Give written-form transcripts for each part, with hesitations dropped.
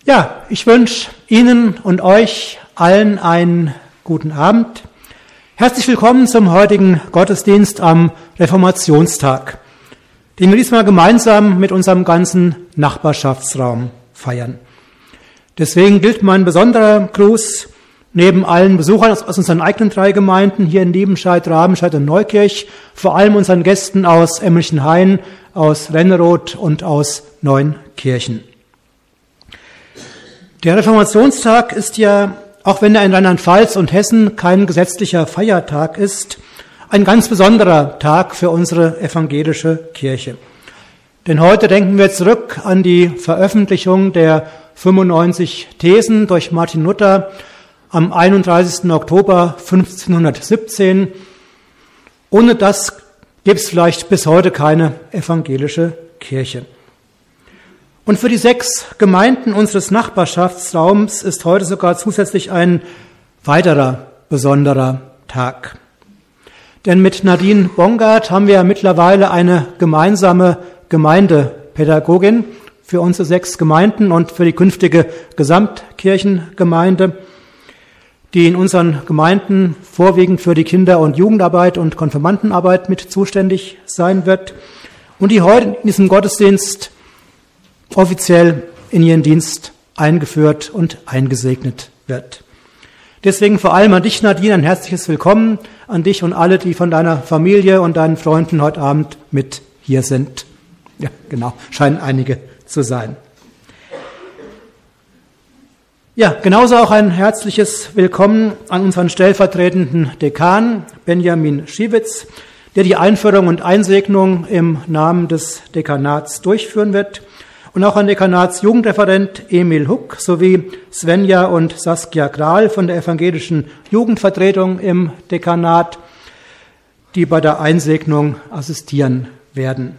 Ja, ich wünsche Ihnen und euch allen einen guten Abend. Herzlich willkommen zum heutigen Gottesdienst am Reformationstag, den wir diesmal gemeinsam mit unserem ganzen Nachbarschaftsraum feiern. Deswegen gilt mein besonderer Gruß neben allen Besuchern aus unseren eigenen 3 Gemeinden hier in Liebenscheid, Rabenscheid und Neukirch, vor allem unseren Gästen aus Emmelchenhain, aus Renneroth und aus Neunkirchen. Der Reformationstag ist ja, auch wenn er in Rheinland-Pfalz und Hessen kein gesetzlicher Feiertag ist, ein ganz besonderer Tag für unsere evangelische Kirche. Denn heute denken wir zurück an die Veröffentlichung der 95 Thesen durch Martin Luther am 31. Oktober 1517. Ohne das gibt es vielleicht bis heute keine evangelische Kirche. Und für die 6 Gemeinden unseres Nachbarschaftsraums ist heute sogar zusätzlich ein weiterer besonderer Tag. Denn mit Nadine Bongard haben wir mittlerweile eine gemeinsame Gemeindepädagogin für unsere 6 Gemeinden und für die künftige Gesamtkirchengemeinde, die in unseren Gemeinden vorwiegend für die Kinder- und Jugendarbeit und Konfirmandenarbeit mit zuständig sein wird und die heute in diesem Gottesdienst offiziell in ihren Dienst eingeführt und eingesegnet wird. Deswegen vor allem an dich, Nadine, ein herzliches Willkommen an dich und alle, die von deiner Familie und deinen Freunden heute Abend mit hier sind. Ja, genau, scheinen einige zu sein. Ja, genauso auch ein herzliches Willkommen an unseren stellvertretenden Dekan Benjamin Schiewitz, der die Einführung und Einsegnung im Namen des Dekanats durchführen wird. Und auch an Dekanatsjugendreferent Emil Huck sowie Svenja und Saskia Grahl von der evangelischen Jugendvertretung im Dekanat, die bei der Einsegnung assistieren werden.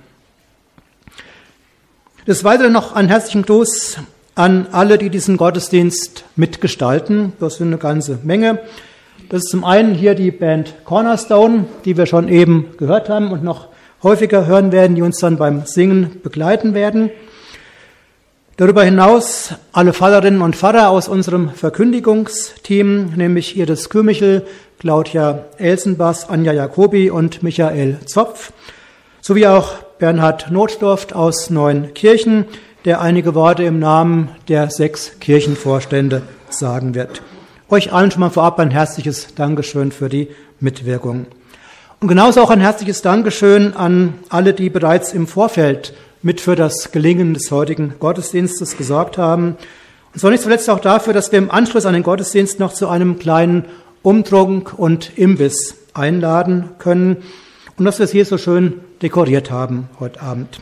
Des Weiteren noch einen herzlichen Gruß an alle, die diesen Gottesdienst mitgestalten. Das sind eine ganze Menge. Das ist zum einen hier die Band Cornerstone, die wir schon eben gehört haben und noch häufiger hören werden, die uns dann beim Singen begleiten werden. Darüber hinaus alle Pfarrerinnen und Pfarrer aus unserem Verkündigungsteam, nämlich Iris Kümichel, Claudia Elsenbass, Anja Jacobi und Michael Zopf, sowie auch Bernhard Notdorft aus Neunkirchen, der einige Worte im Namen der 6 Kirchenvorstände sagen wird. Euch allen schon mal vorab ein herzliches Dankeschön für die Mitwirkung. Und genauso auch ein herzliches Dankeschön an alle, die bereits im Vorfeld mit für das Gelingen des heutigen Gottesdienstes gesorgt haben. Und zwar nicht zuletzt auch dafür, dass wir im Anschluss an den Gottesdienst noch zu einem kleinen Umtrunk und Imbiss einladen können und dass wir es hier so schön dekoriert haben heute Abend.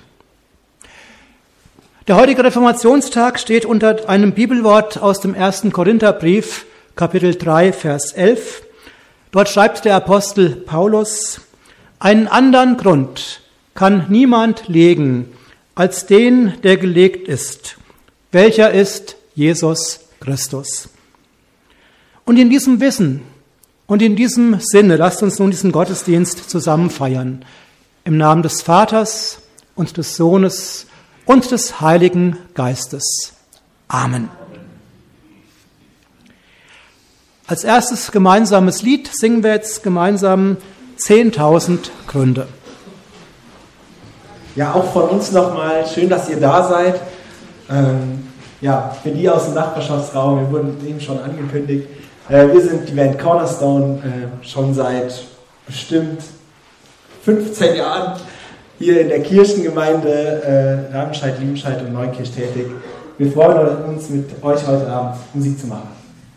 Der heutige Reformationstag steht unter einem Bibelwort aus dem 1. Korintherbrief, Kapitel 3, Vers 11. Dort schreibt der Apostel Paulus: Einen anderen Grund kann niemand legen als den, der gelegt ist, welcher ist Jesus Christus. Und in diesem Wissen und in diesem Sinne lasst uns nun diesen Gottesdienst zusammen feiern, im Namen des Vaters und des Sohnes und des Heiligen Geistes. Amen. Als erstes gemeinsames Lied singen wir jetzt gemeinsam 10.000 Gründe. Ja, auch von uns nochmal schön, dass ihr da seid. Für die aus dem Nachbarschaftsraum, wir wurden eben schon angekündigt. Wir sind die Band Cornerstone, schon seit bestimmt 15 Jahren hier in der Kirchengemeinde Rabenscheid, Liebenscheid und Neukirch tätig. Wir freuen uns, mit euch heute Abend Musik zu machen.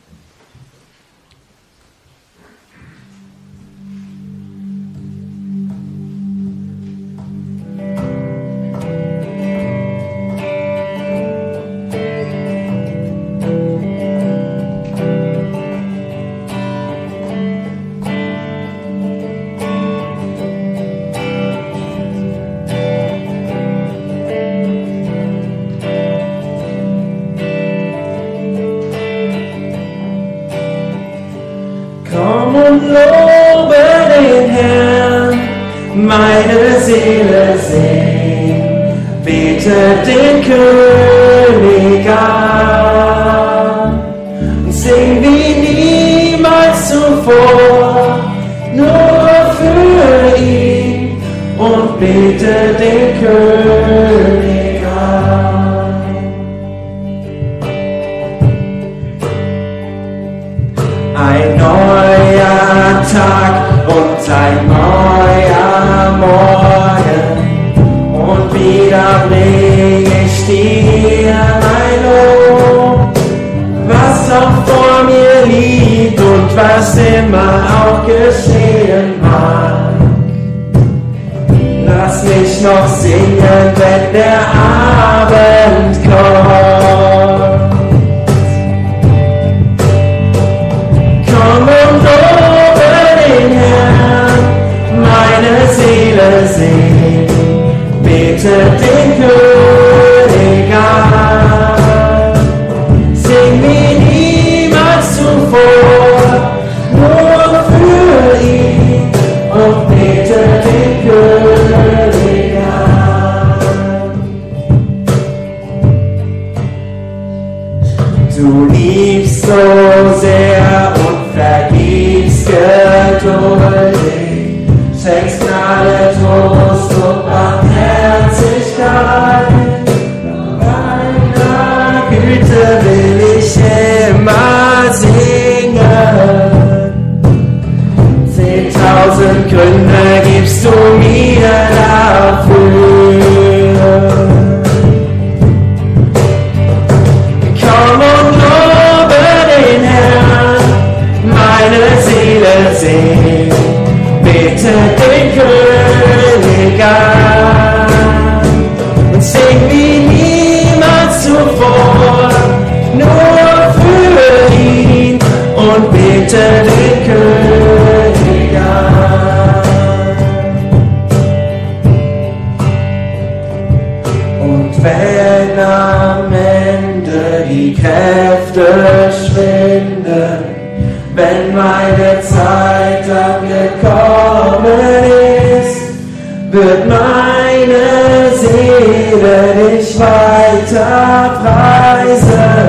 Lobe den Herrn, meine Seele singt, bete den König an. singen, wenn der Abend kommt. Komm und lobe den Herrn, meine Seele singt, bete den König an. Sing wie niemals zuvor, nur für ihn und bete den König an. Du liebst so sehr und vergibst geduldig, schenkst Gnade, Trost und Barmherzigkeit. Deiner Güte will ich immer singen. 10.000 Gründe gibst du mir dafür. Komm und lobe den Herrn, meine Seele singt, bete den König an und sing wie niemals zuvor, nur für ihn und bete den König an. Und wenn am Ende die Kräfte schwinden, wenn meine Zeit angekommen ist, wird meine Seele dich weiter preisen.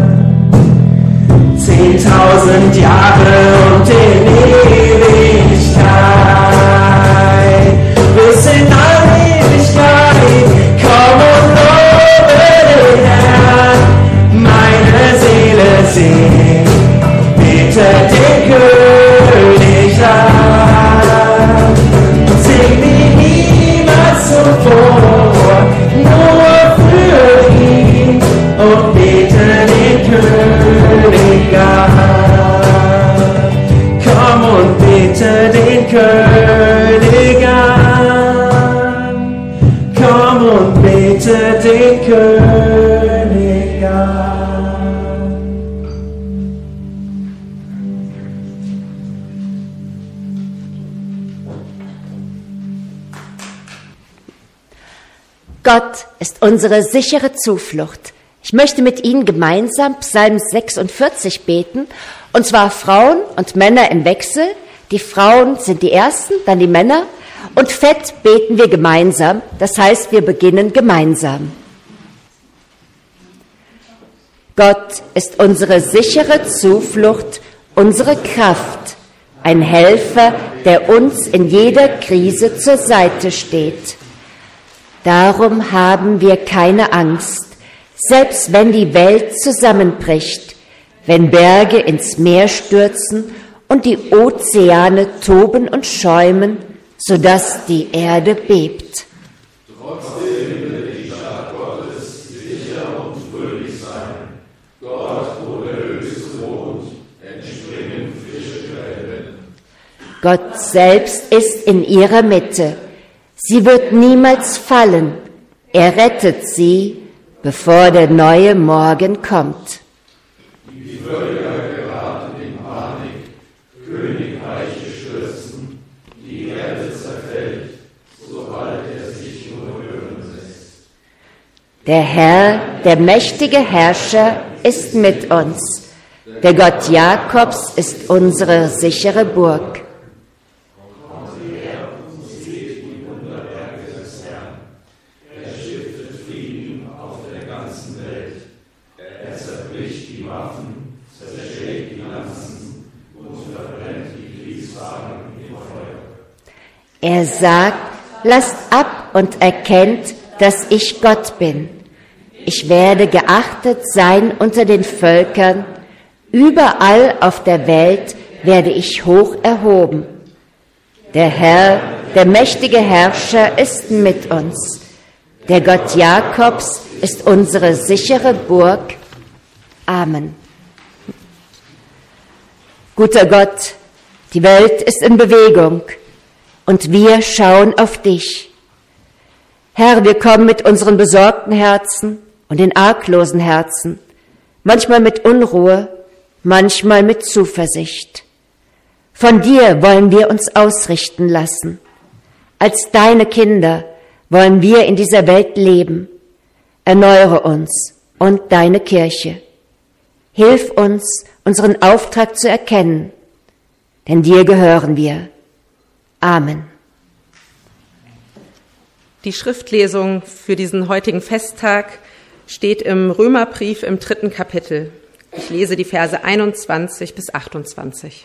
10.000 Jahre und in Ewigkeit, bis in alle Ewigkeit. Komm und lobe den Herrn, meine Seele singt, bete den König an und sing wie niemals zuvor, nur für ihn und bete den König an. Komm und bete den König an. Komm und bete den König an. Gott ist unsere sichere Zuflucht. Ich möchte mit Ihnen gemeinsam Psalm 46 beten, und zwar Frauen und Männer im Wechsel. Die Frauen sind die Ersten, dann die Männer, und fett beten wir gemeinsam, das heißt, wir beginnen gemeinsam. Gott ist unsere sichere Zuflucht, unsere Kraft, ein Helfer, der uns in jeder Krise zur Seite steht. Darum haben wir keine Angst, selbst wenn die Welt zusammenbricht, wenn Berge ins Meer stürzen und die Ozeane toben und schäumen, sodass die Erde bebt. Trotzdem will die Stadt Gottes sicher und fröhlich sein. Dort, wo der Höchste wohnt, entspringen frische Quellen. Gott selbst ist in ihrer Mitte. Sie wird niemals fallen. Er rettet sie, bevor der neue Morgen kommt. Die Völker geraten in Panik, Königreiche stürzen, die Erde zerfällt, sobald er sich nur hören lässt. Der Herr, der mächtige Herrscher, ist mit uns. Der Gott Jakobs ist unsere sichere Burg. Er sagt, lasst ab und erkennt, dass ich Gott bin. Ich werde geachtet sein unter den Völkern. Überall auf der Welt werde ich hoch erhoben. Der Herr, der mächtige Herrscher, ist mit uns. Der Gott Jakobs ist unsere sichere Burg. Amen. Guter Gott, die Welt ist in Bewegung und wir schauen auf dich. Herr, wir kommen mit unseren besorgten Herzen und den arglosen Herzen, manchmal mit Unruhe, manchmal mit Zuversicht. Von dir wollen wir uns ausrichten lassen. Als deine Kinder wollen wir in dieser Welt leben. Erneuere uns und deine Kirche. Hilf uns, unseren Auftrag zu erkennen, denn dir gehören wir. Amen. Die Schriftlesung für diesen heutigen Festtag steht im Römerbrief im 3. Kapitel. Ich lese die Verse 21 bis 28.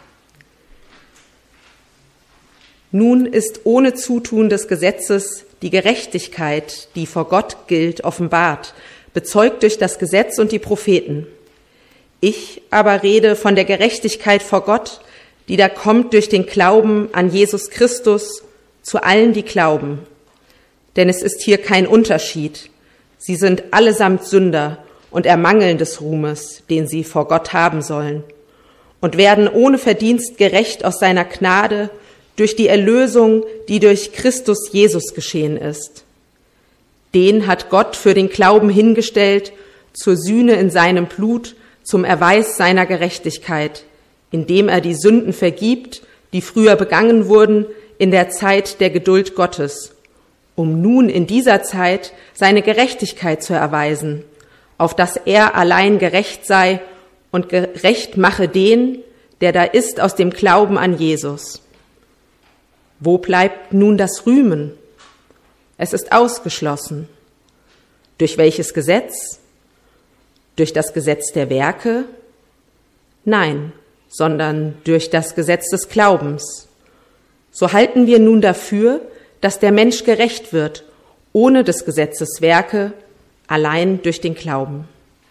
Nun ist ohne Zutun des Gesetzes die Gerechtigkeit, die vor Gott gilt, offenbart, bezeugt durch das Gesetz und die Propheten. Ich aber rede von der Gerechtigkeit vor Gott, die da kommt durch den Glauben an Jesus Christus zu allen, die glauben. Denn es ist hier kein Unterschied. Sie sind allesamt Sünder und ermangeln des Ruhmes, den sie vor Gott haben sollen, und werden ohne Verdienst gerecht aus seiner Gnade durch die Erlösung, die durch Christus Jesus geschehen ist. Den hat Gott für den Glauben hingestellt, zur Sühne in seinem Blut, zum Erweis seiner Gerechtigkeit, indem er die Sünden vergibt, die früher begangen wurden, in der Zeit der Geduld Gottes, um nun in dieser Zeit seine Gerechtigkeit zu erweisen, auf dass er allein gerecht sei und gerecht mache den, der da ist aus dem Glauben an Jesus. Wo bleibt nun das Rühmen? Es ist ausgeschlossen. Durch welches Gesetz? Durch das Gesetz der Werke? Nein, sondern durch das Gesetz des Glaubens. So halten wir nun dafür, dass der Mensch gerecht wird, ohne des Gesetzes Werke, allein durch den Glauben.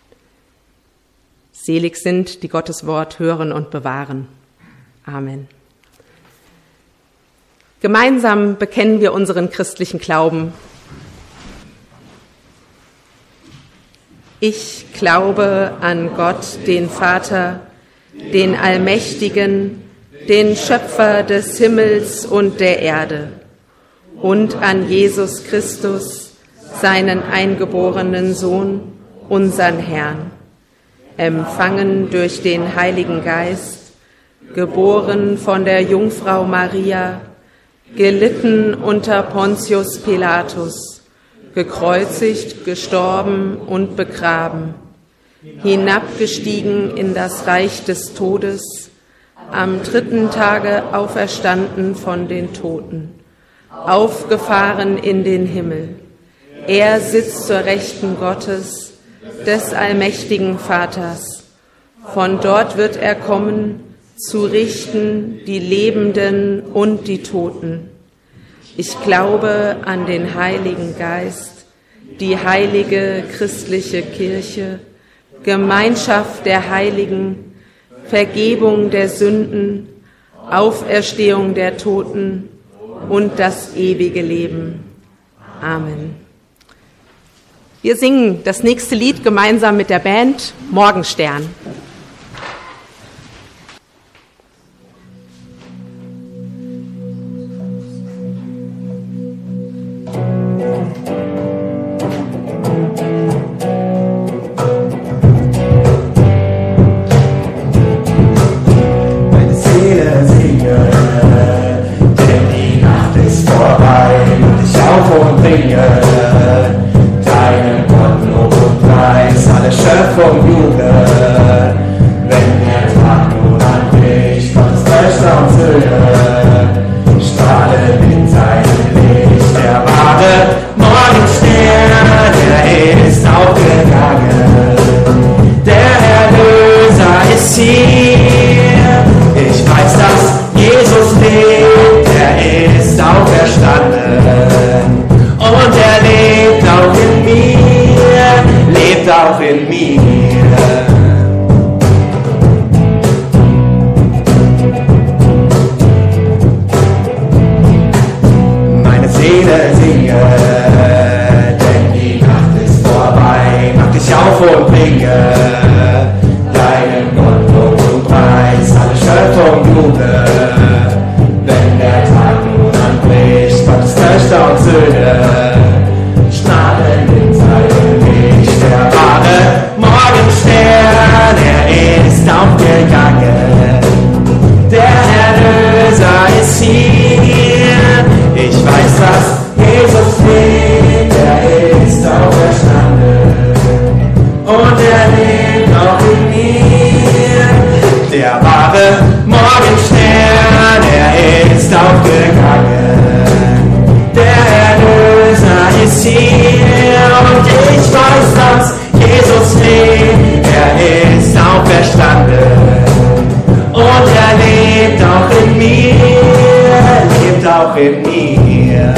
Selig sind, die Gottes Wort hören und bewahren. Amen. Gemeinsam bekennen wir unseren christlichen Glauben. Ich glaube an Gott, den Vater, den Allmächtigen, den Schöpfer des Himmels und der Erde, und an Jesus Christus, seinen eingeborenen Sohn, unseren Herrn, empfangen durch den Heiligen Geist, geboren von der Jungfrau Maria, gelitten unter Pontius Pilatus, gekreuzigt, gestorben und begraben, hinabgestiegen in das Reich des Todes, am 3. Tage auferstanden von den Toten, aufgefahren in den Himmel. Er sitzt zur Rechten Gottes, des allmächtigen Vaters. Von dort wird er kommen, zu richten die Lebenden und die Toten. Ich glaube an den Heiligen Geist, die heilige christliche Kirche, Gemeinschaft der Heiligen, Vergebung der Sünden, Auferstehung der Toten und das ewige Leben. Amen. Wir singen das nächste Lied gemeinsam mit der Band Morgenstern. auch in mir.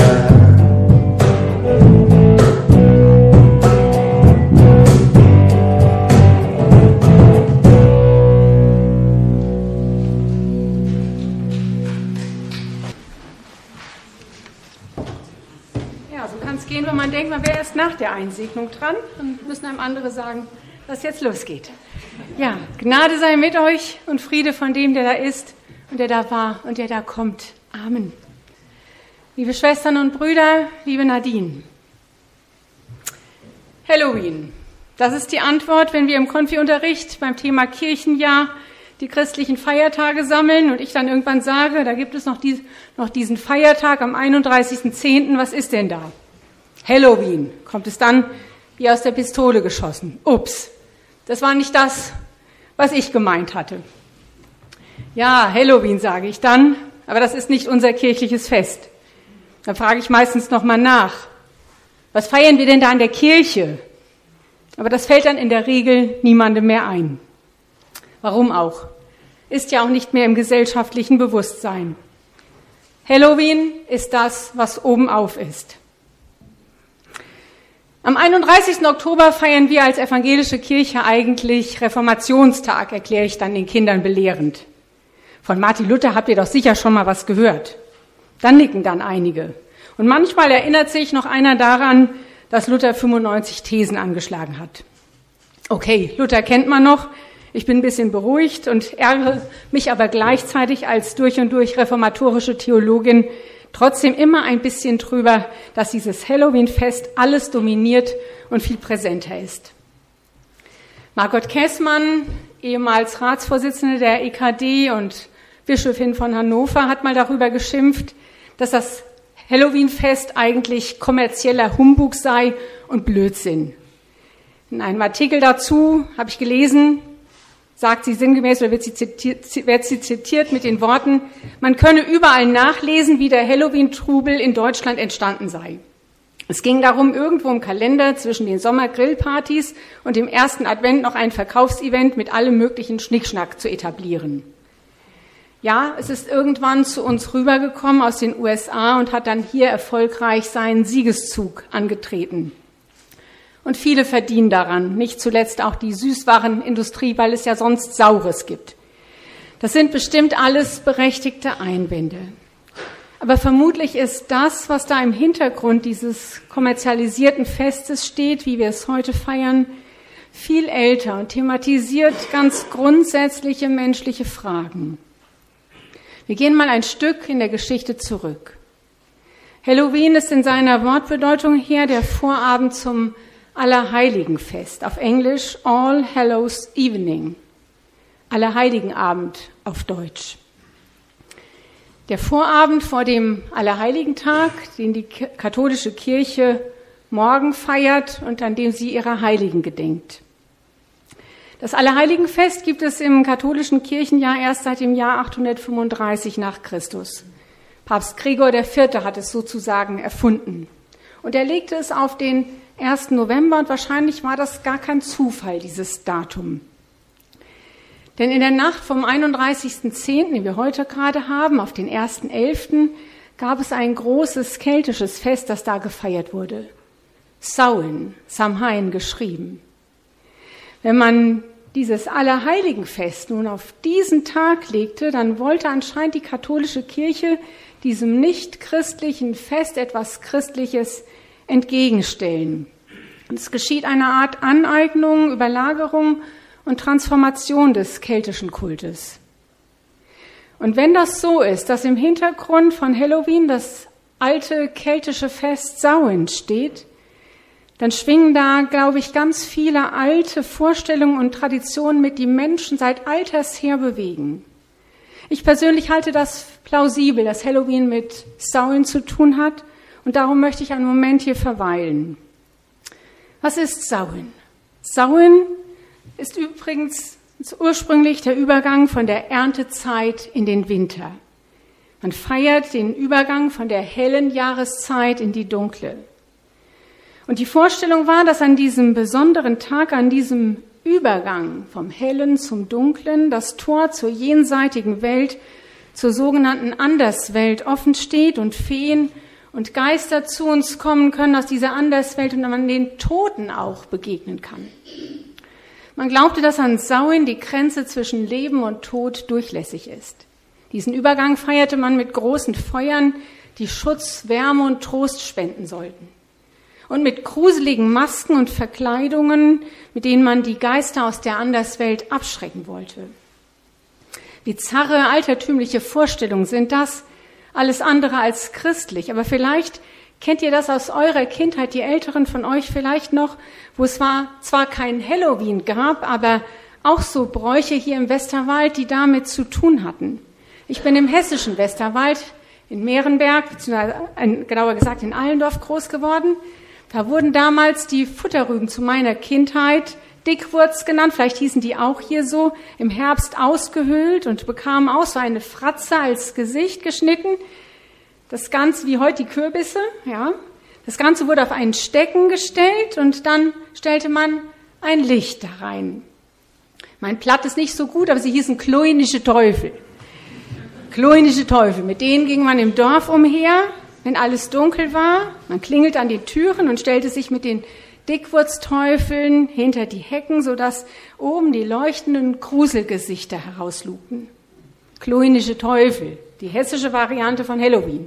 Ja, so kann es gehen, wenn man denkt, man wäre erst nach der Einsegnung dran. Dann müssen einem andere sagen, dass jetzt losgeht. Ja, Gnade sei mit euch und Friede von dem, der da ist und der da war und der da kommt. Amen. Liebe Schwestern und Brüder, liebe Nadine. Halloween. Das ist die Antwort, wenn wir im Konfi-Unterricht beim Thema Kirchenjahr die christlichen Feiertage sammeln und ich dann irgendwann sage, da gibt es noch diesen Feiertag am 31.10. Was ist denn da? Halloween. Kommt es dann wie aus der Pistole geschossen. Ups, das war nicht das, was ich gemeint hatte. Ja, Halloween sage ich dann, aber das ist nicht unser kirchliches Fest. Dann frage ich meistens nochmal nach. Was feiern wir denn da in der Kirche? Aber das fällt dann in der Regel niemandem mehr ein. Warum auch? Ist ja auch nicht mehr im gesellschaftlichen Bewusstsein. Halloween ist das, was obenauf ist. Am 31. Oktober feiern wir als evangelische Kirche eigentlich Reformationstag, erkläre ich dann den Kindern belehrend. Von Martin Luther habt ihr doch sicher schon mal was gehört. Dann nicken dann einige. Und manchmal erinnert sich noch einer daran, dass Luther 95 Thesen angeschlagen hat. Okay, Luther kennt man noch. Ich bin ein bisschen beruhigt und ärgere mich aber gleichzeitig als durch und durch reformatorische Theologin trotzdem immer ein bisschen drüber, dass dieses Halloween-Fest alles dominiert und viel präsenter ist. Margot Käßmann, ehemals Ratsvorsitzende der EKD und Bischöfin von Hannover, hat mal darüber geschimpft, dass das Halloween-Fest eigentlich kommerzieller Humbug sei und Blödsinn. In einem Artikel dazu habe ich gelesen, sagt sie sinngemäß oder wird sie zitiert mit den Worten, man könne überall nachlesen, wie der Halloween-Trubel in Deutschland entstanden sei. Es ging darum, irgendwo im Kalender zwischen den Sommergrillpartys und dem ersten Advent noch ein Verkaufsevent mit allem möglichen Schnickschnack zu etablieren. Ja, es ist irgendwann zu uns rübergekommen aus den USA und hat dann hier erfolgreich seinen Siegeszug angetreten. Und viele verdienen daran, nicht zuletzt auch die Süßwarenindustrie, weil es ja sonst Saures gibt. Das sind bestimmt alles berechtigte Einwände. Aber vermutlich ist das, was da im Hintergrund dieses kommerzialisierten Festes steht, wie wir es heute feiern, viel älter und thematisiert ganz grundsätzliche menschliche Fragen. Wir gehen mal ein Stück in der Geschichte zurück. Halloween ist in seiner Wortbedeutung her der Vorabend zum Allerheiligenfest, auf Englisch All Hallows Evening, Allerheiligenabend auf Deutsch. Der Vorabend vor dem Allerheiligentag, den die katholische Kirche morgen feiert und an dem sie ihrer Heiligen gedenkt. Das Allerheiligenfest gibt es im katholischen Kirchenjahr erst seit dem Jahr 835 nach Christus. Papst Gregor IV. Hat es sozusagen erfunden. Und er legte es auf den 1. November und wahrscheinlich war das gar kein Zufall, dieses Datum. Denn in der Nacht vom 31.10., den wir heute gerade haben, auf den 1.11., gab es ein großes keltisches Fest, das da gefeiert wurde. Samhain, Samhain geschrieben. Wenn man dieses Allerheiligenfest nun auf diesen Tag legte, dann wollte anscheinend die katholische Kirche diesem nicht-christlichen Fest etwas Christliches entgegenstellen. Es geschieht eine Art Aneignung, Überlagerung und Transformation des keltischen Kultes. Und wenn das so ist, dass im Hintergrund von Halloween das alte keltische Fest Samhain steht, dann schwingen da, glaube ich, ganz viele alte Vorstellungen und Traditionen mit, die Menschen seit alters her bewegen. Ich persönlich halte das plausibel, dass Halloween mit Samhain zu tun hat. Und darum möchte ich einen Moment hier verweilen. Was ist Samhain? Samhain ist übrigens ursprünglich der Übergang von der Erntezeit in den Winter. Man feiert den Übergang von der hellen Jahreszeit in die dunkle. Und die Vorstellung war, dass an diesem besonderen Tag, an diesem Übergang vom Hellen zum Dunklen, das Tor zur jenseitigen Welt zur sogenannten Anderswelt offen steht und Feen und Geister zu uns kommen können aus dieser Anderswelt und man den Toten auch begegnen kann. Man glaubte, dass an Samhain die Grenze zwischen Leben und Tod durchlässig ist. Diesen Übergang feierte man mit großen Feuern, die Schutz, Wärme und Trost spenden sollten. Und mit gruseligen Masken und Verkleidungen, mit denen man die Geister aus der Anderswelt abschrecken wollte. Bizarre, altertümliche Vorstellungen sind das, alles andere als christlich. Aber vielleicht kennt ihr das aus eurer Kindheit, die Älteren von euch vielleicht noch, wo es zwar kein Halloween gab, aber auch so Bräuche hier im Westerwald, die damit zu tun hatten. Ich bin im hessischen Westerwald, in Meerenberg, beziehungsweise genauer gesagt in Allendorf groß geworden. Da wurden damals die Futterrüben zu meiner Kindheit Dickwurz genannt, vielleicht hießen die auch hier so, im Herbst ausgehöhlt und bekamen auch so eine Fratze als Gesicht geschnitten. Das Ganze, wie heute die Kürbisse, ja. Das Ganze wurde auf einen Stecken gestellt und dann stellte man ein Licht da rein. Mein Platt ist nicht so gut, aber sie hießen kloinische Teufel. Kloinische Teufel, mit denen ging man im Dorf umher, wenn alles dunkel war. Man klingelte an den Türen und stellte sich mit den Dickwurzteufeln hinter die Hecken, sodass oben die leuchtenden Gruselgesichter herauslugten. Kloinische Teufel, die hessische Variante von Halloween.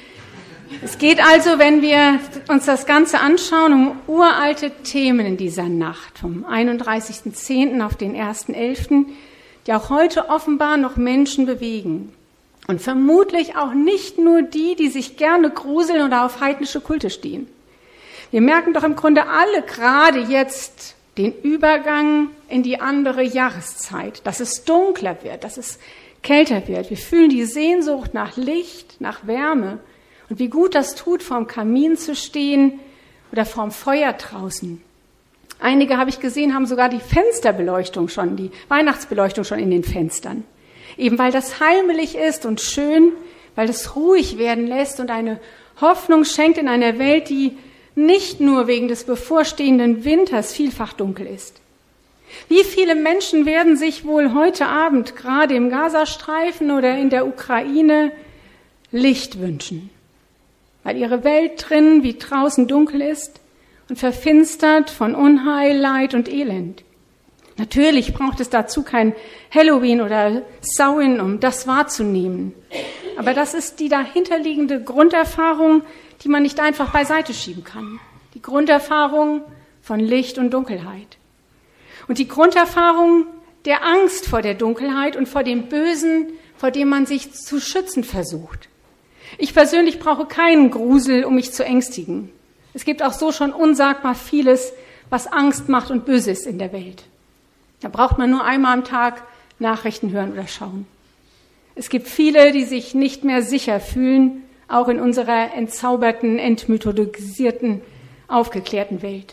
Es geht also, wenn wir uns das Ganze anschauen, um uralte Themen in dieser Nacht, vom 31.10. auf den 1.11., die auch heute offenbar noch Menschen bewegen. Und vermutlich auch nicht nur die sich gerne gruseln oder auf heidnische Kulte stehen. Wir merken doch im Grunde alle gerade jetzt den Übergang in die andere Jahreszeit, dass es dunkler wird, dass es kälter wird. Wir fühlen die Sehnsucht nach Licht, nach Wärme und wie gut das tut, vorm Kamin zu stehen oder vorm Feuer draußen. Einige, habe ich gesehen, haben sogar die Fensterbeleuchtung schon, die Weihnachtsbeleuchtung schon in den Fenstern. Eben weil das heimelig ist und schön, weil es ruhig werden lässt und eine Hoffnung schenkt in einer Welt, die nicht nur wegen des bevorstehenden Winters vielfach dunkel ist. Wie viele Menschen werden sich wohl heute Abend gerade im Gazastreifen oder in der Ukraine Licht wünschen, weil ihre Welt drin wie draußen dunkel ist und verfinstert von Unheil, Leid und Elend. Natürlich braucht es dazu kein Halloween oder Samhain, um das wahrzunehmen. Aber das ist die dahinterliegende Grunderfahrung, die man nicht einfach beiseite schieben kann. Die Grunderfahrung von Licht und Dunkelheit. Und die Grunderfahrung der Angst vor der Dunkelheit und vor dem Bösen, vor dem man sich zu schützen versucht. Ich persönlich brauche keinen Grusel, um mich zu ängstigen. Es gibt auch so schon unsagbar vieles, was Angst macht und böse ist in der Welt. Da braucht man nur einmal am Tag Nachrichten hören oder schauen. Es gibt viele, die sich nicht mehr sicher fühlen, auch in unserer entzauberten, entmythologisierten, aufgeklärten Welt.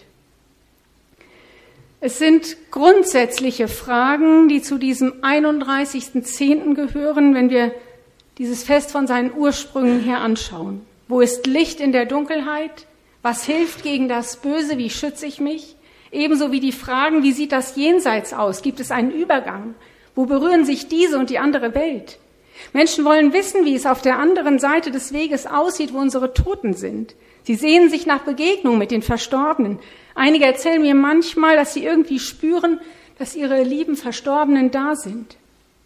Es sind grundsätzliche Fragen, die zu diesem 31.10. gehören, wenn wir dieses Fest von seinen Ursprüngen her anschauen. Wo ist Licht in der Dunkelheit? Was hilft gegen das Böse? Wie schütze ich mich? Ebenso wie die Fragen, wie sieht das Jenseits aus? Gibt es einen Übergang? Wo berühren sich diese und die andere Welt? Menschen wollen wissen, wie es auf der anderen Seite des Weges aussieht, wo unsere Toten sind. Sie sehnen sich nach Begegnung mit den Verstorbenen. Einige erzählen mir manchmal, dass sie irgendwie spüren, dass ihre lieben Verstorbenen da sind.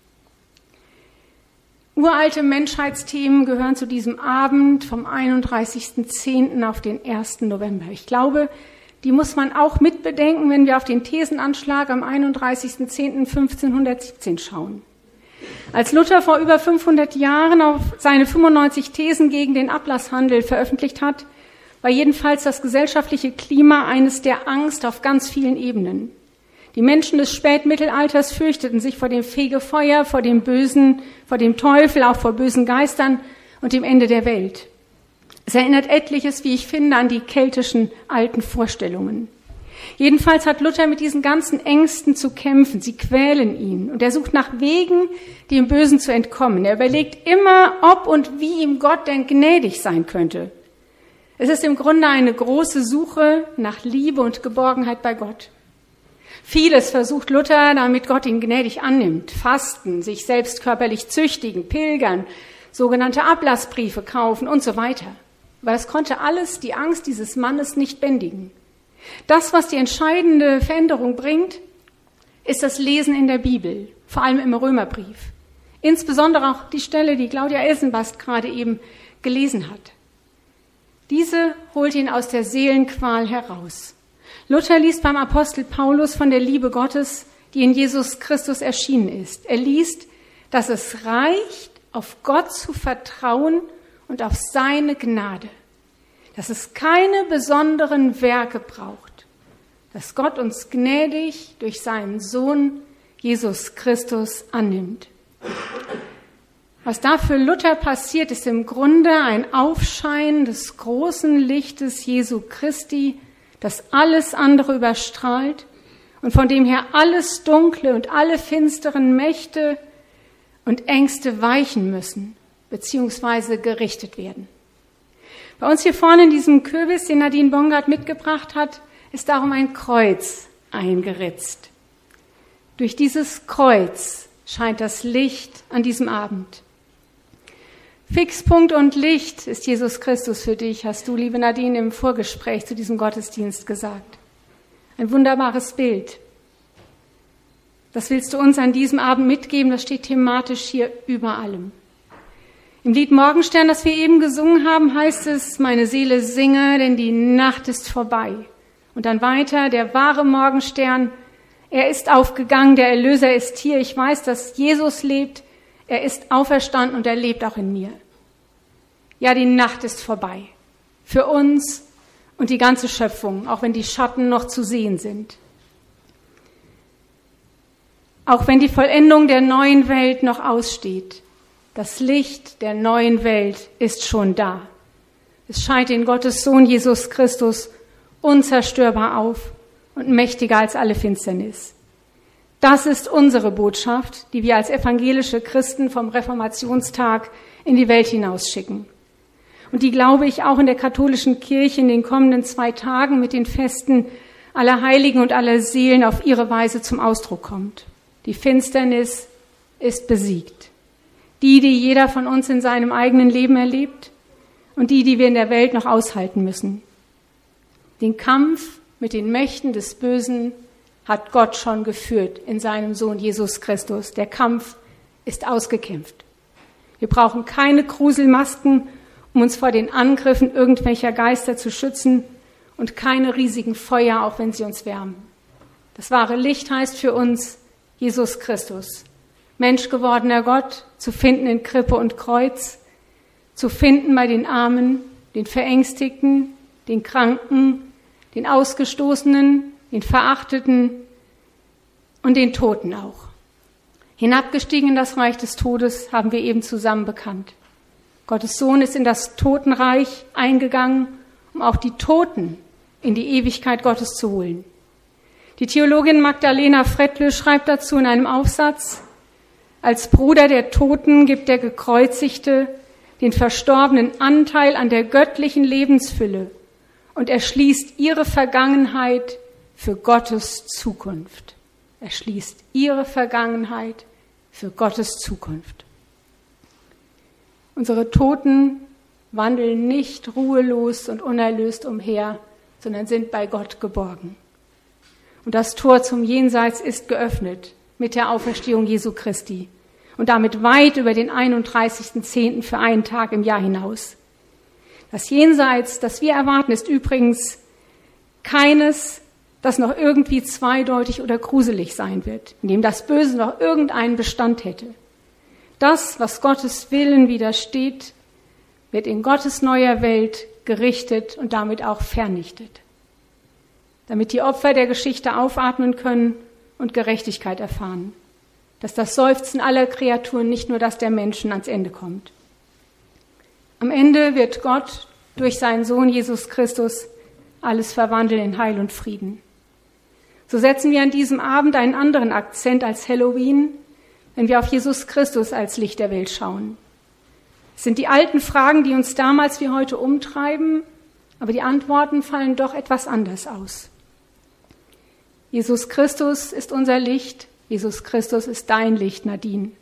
Uralte Menschheitsthemen gehören zu diesem Abend vom 31.10. auf den 1. November. Ich glaube, die muss man auch mitbedenken, wenn wir auf den Thesenanschlag am 31.10.1517 schauen. Als Luther vor über 500 Jahren auf seine 95 Thesen gegen den Ablasshandel veröffentlicht hat, war jedenfalls das gesellschaftliche Klima eines der Angst auf ganz vielen Ebenen. Die Menschen des Spätmittelalters fürchteten sich vor dem Fegefeuer, vor dem Bösen, vor dem Teufel, auch vor bösen Geistern und dem Ende der Welt. Es erinnert etliches, wie ich finde, an die keltischen alten Vorstellungen. Jedenfalls hat Luther mit diesen ganzen Ängsten zu kämpfen. Sie quälen ihn. Und er sucht nach Wegen, dem Bösen zu entkommen. Er überlegt immer, ob und wie ihm Gott denn gnädig sein könnte. Es ist im Grunde eine große Suche nach Liebe und Geborgenheit bei Gott. Vieles versucht Luther, damit Gott ihn gnädig annimmt. Fasten, sich selbst körperlich züchtigen, pilgern, sogenannte Ablassbriefe kaufen und so weiter. Aber das konnte alles die Angst dieses Mannes nicht bändigen. Das, was die entscheidende Veränderung bringt, ist das Lesen in der Bibel, vor allem im Römerbrief. Insbesondere auch die Stelle, die Claudia Elsenbast gerade eben gelesen hat. Diese holt ihn aus der Seelenqual heraus. Luther liest beim Apostel Paulus von der Liebe Gottes, die in Jesus Christus erschienen ist. Er liest, dass es reicht, auf Gott zu vertrauen und auf seine Gnade. Dass es keine besonderen Werke braucht. Dass Gott uns gnädig durch seinen Sohn Jesus Christus annimmt. Was da für Luther passiert, ist im Grunde ein Aufscheinen des großen Lichtes Jesu Christi, das alles andere überstrahlt und von dem her alles Dunkle und alle finsteren Mächte und Ängste weichen müssen, beziehungsweise gerichtet werden. Bei uns hier vorne in diesem Kürbis, den Nadine Bongard mitgebracht hat, ist darum ein Kreuz eingeritzt. Durch dieses Kreuz scheint das Licht an diesem Abend. Fixpunkt und Licht ist Jesus Christus für dich, hast du, liebe Nadine, im Vorgespräch zu diesem Gottesdienst gesagt. Ein wunderbares Bild. Das willst du uns an diesem Abend mitgeben, das steht thematisch hier über allem. Im Lied Morgenstern, das wir eben gesungen haben, heißt es, meine Seele singe, denn die Nacht ist vorbei. Und dann weiter, der wahre Morgenstern, er ist aufgegangen, der Erlöser ist hier. Ich weiß, dass Jesus lebt. Er ist auferstanden und er lebt auch in mir. Ja, die Nacht ist vorbei. Für uns und die ganze Schöpfung, auch wenn die Schatten noch zu sehen sind. Auch wenn die Vollendung der neuen Welt noch aussteht. Das Licht der neuen Welt ist schon da. Es scheint in Gottes Sohn Jesus Christus unzerstörbar auf und mächtiger als alle Finsternis. Das ist unsere Botschaft, die wir als evangelische Christen vom Reformationstag in die Welt hinausschicken. Und die, glaube ich, auch in der katholischen Kirche in den kommenden 2 Tagen mit den Festen aller Heiligen und aller Seelen auf ihre Weise zum Ausdruck kommt. Die Finsternis ist besiegt. Die jeder von uns in seinem eigenen Leben erlebt und die wir in der Welt noch aushalten müssen. Den Kampf mit den Mächten des Bösen hat Gott schon geführt in seinem Sohn Jesus Christus. Der Kampf ist ausgekämpft. Wir brauchen keine Gruselmasken, um uns vor den Angriffen irgendwelcher Geister zu schützen und keine riesigen Feuer, auch wenn sie uns wärmen. Das wahre Licht heißt für uns Jesus Christus, menschgewordener Gott, zu finden in Krippe und Kreuz, zu finden bei den Armen, den Verängstigten, den Kranken, den Ausgestoßenen, den Verachteten und den Toten auch. Hinabgestiegen in das Reich des Todes haben wir eben zusammen bekannt. Gottes Sohn ist in das Totenreich eingegangen, um auch die Toten in die Ewigkeit Gottes zu holen. Die Theologin Magdalena Frettlö schreibt dazu in einem Aufsatz, als Bruder der Toten gibt der Gekreuzigte den Verstorbenen Anteil an der göttlichen Lebensfülle und erschließt ihre Vergangenheit für Gottes Zukunft. Er schließt ihre Vergangenheit für Gottes Zukunft. Unsere Toten wandeln nicht ruhelos und unerlöst umher, sondern sind bei Gott geborgen. Und das Tor zum Jenseits ist geöffnet mit der Auferstehung Jesu Christi und damit weit über den 31.10. für einen Tag im Jahr hinaus. Das Jenseits, das wir erwarten, ist übrigens keines, das noch irgendwie zweideutig oder gruselig sein wird, in dem das Böse noch irgendeinen Bestand hätte. Das, was Gottes Willen widersteht, wird in Gottes neuer Welt gerichtet und damit auch vernichtet, damit die Opfer der Geschichte aufatmen können und Gerechtigkeit erfahren, dass das Seufzen aller Kreaturen, nicht nur das der Menschen, ans Ende kommt. Am Ende wird Gott durch seinen Sohn Jesus Christus alles verwandeln in Heil und Frieden. So setzen wir an diesem Abend einen anderen Akzent als Halloween, wenn wir auf Jesus Christus als Licht der Welt schauen. Es sind die alten Fragen, die uns damals wie heute umtreiben, aber die Antworten fallen doch etwas anders aus. Jesus Christus ist unser Licht. Jesus Christus ist dein Licht, Nadine.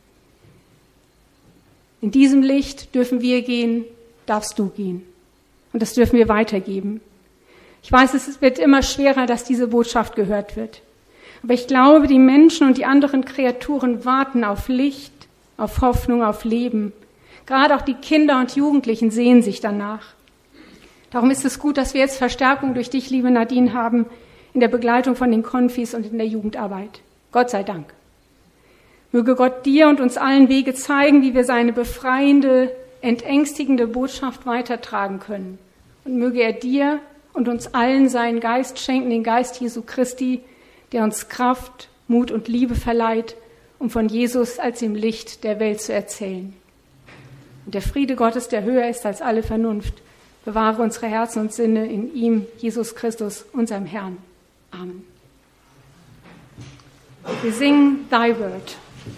In diesem Licht dürfen wir gehen, darfst du gehen. Und das dürfen wir weitergeben. Ich weiß, es wird immer schwerer, dass diese Botschaft gehört wird. Aber ich glaube, die Menschen und die anderen Kreaturen warten auf Licht, auf Hoffnung, auf Leben. Gerade auch die Kinder und Jugendlichen sehen sich danach. Darum ist es gut, dass wir jetzt Verstärkung durch dich, liebe Nadine, haben in der Begleitung von den Konfis und in der Jugendarbeit. Gott sei Dank. Möge Gott dir und uns allen Wege zeigen, wie wir seine befreiende, entängstigende Botschaft weitertragen können. Und möge er dir und uns allen seinen Geist schenken, den Geist Jesu Christi, der uns Kraft, Mut und Liebe verleiht, um von Jesus als dem Licht der Welt zu erzählen. Und der Friede Gottes, der höher ist als alle Vernunft, bewahre unsere Herzen und Sinne in ihm, Jesus Christus, unserem Herrn. Amen. Wir singen Thy Word.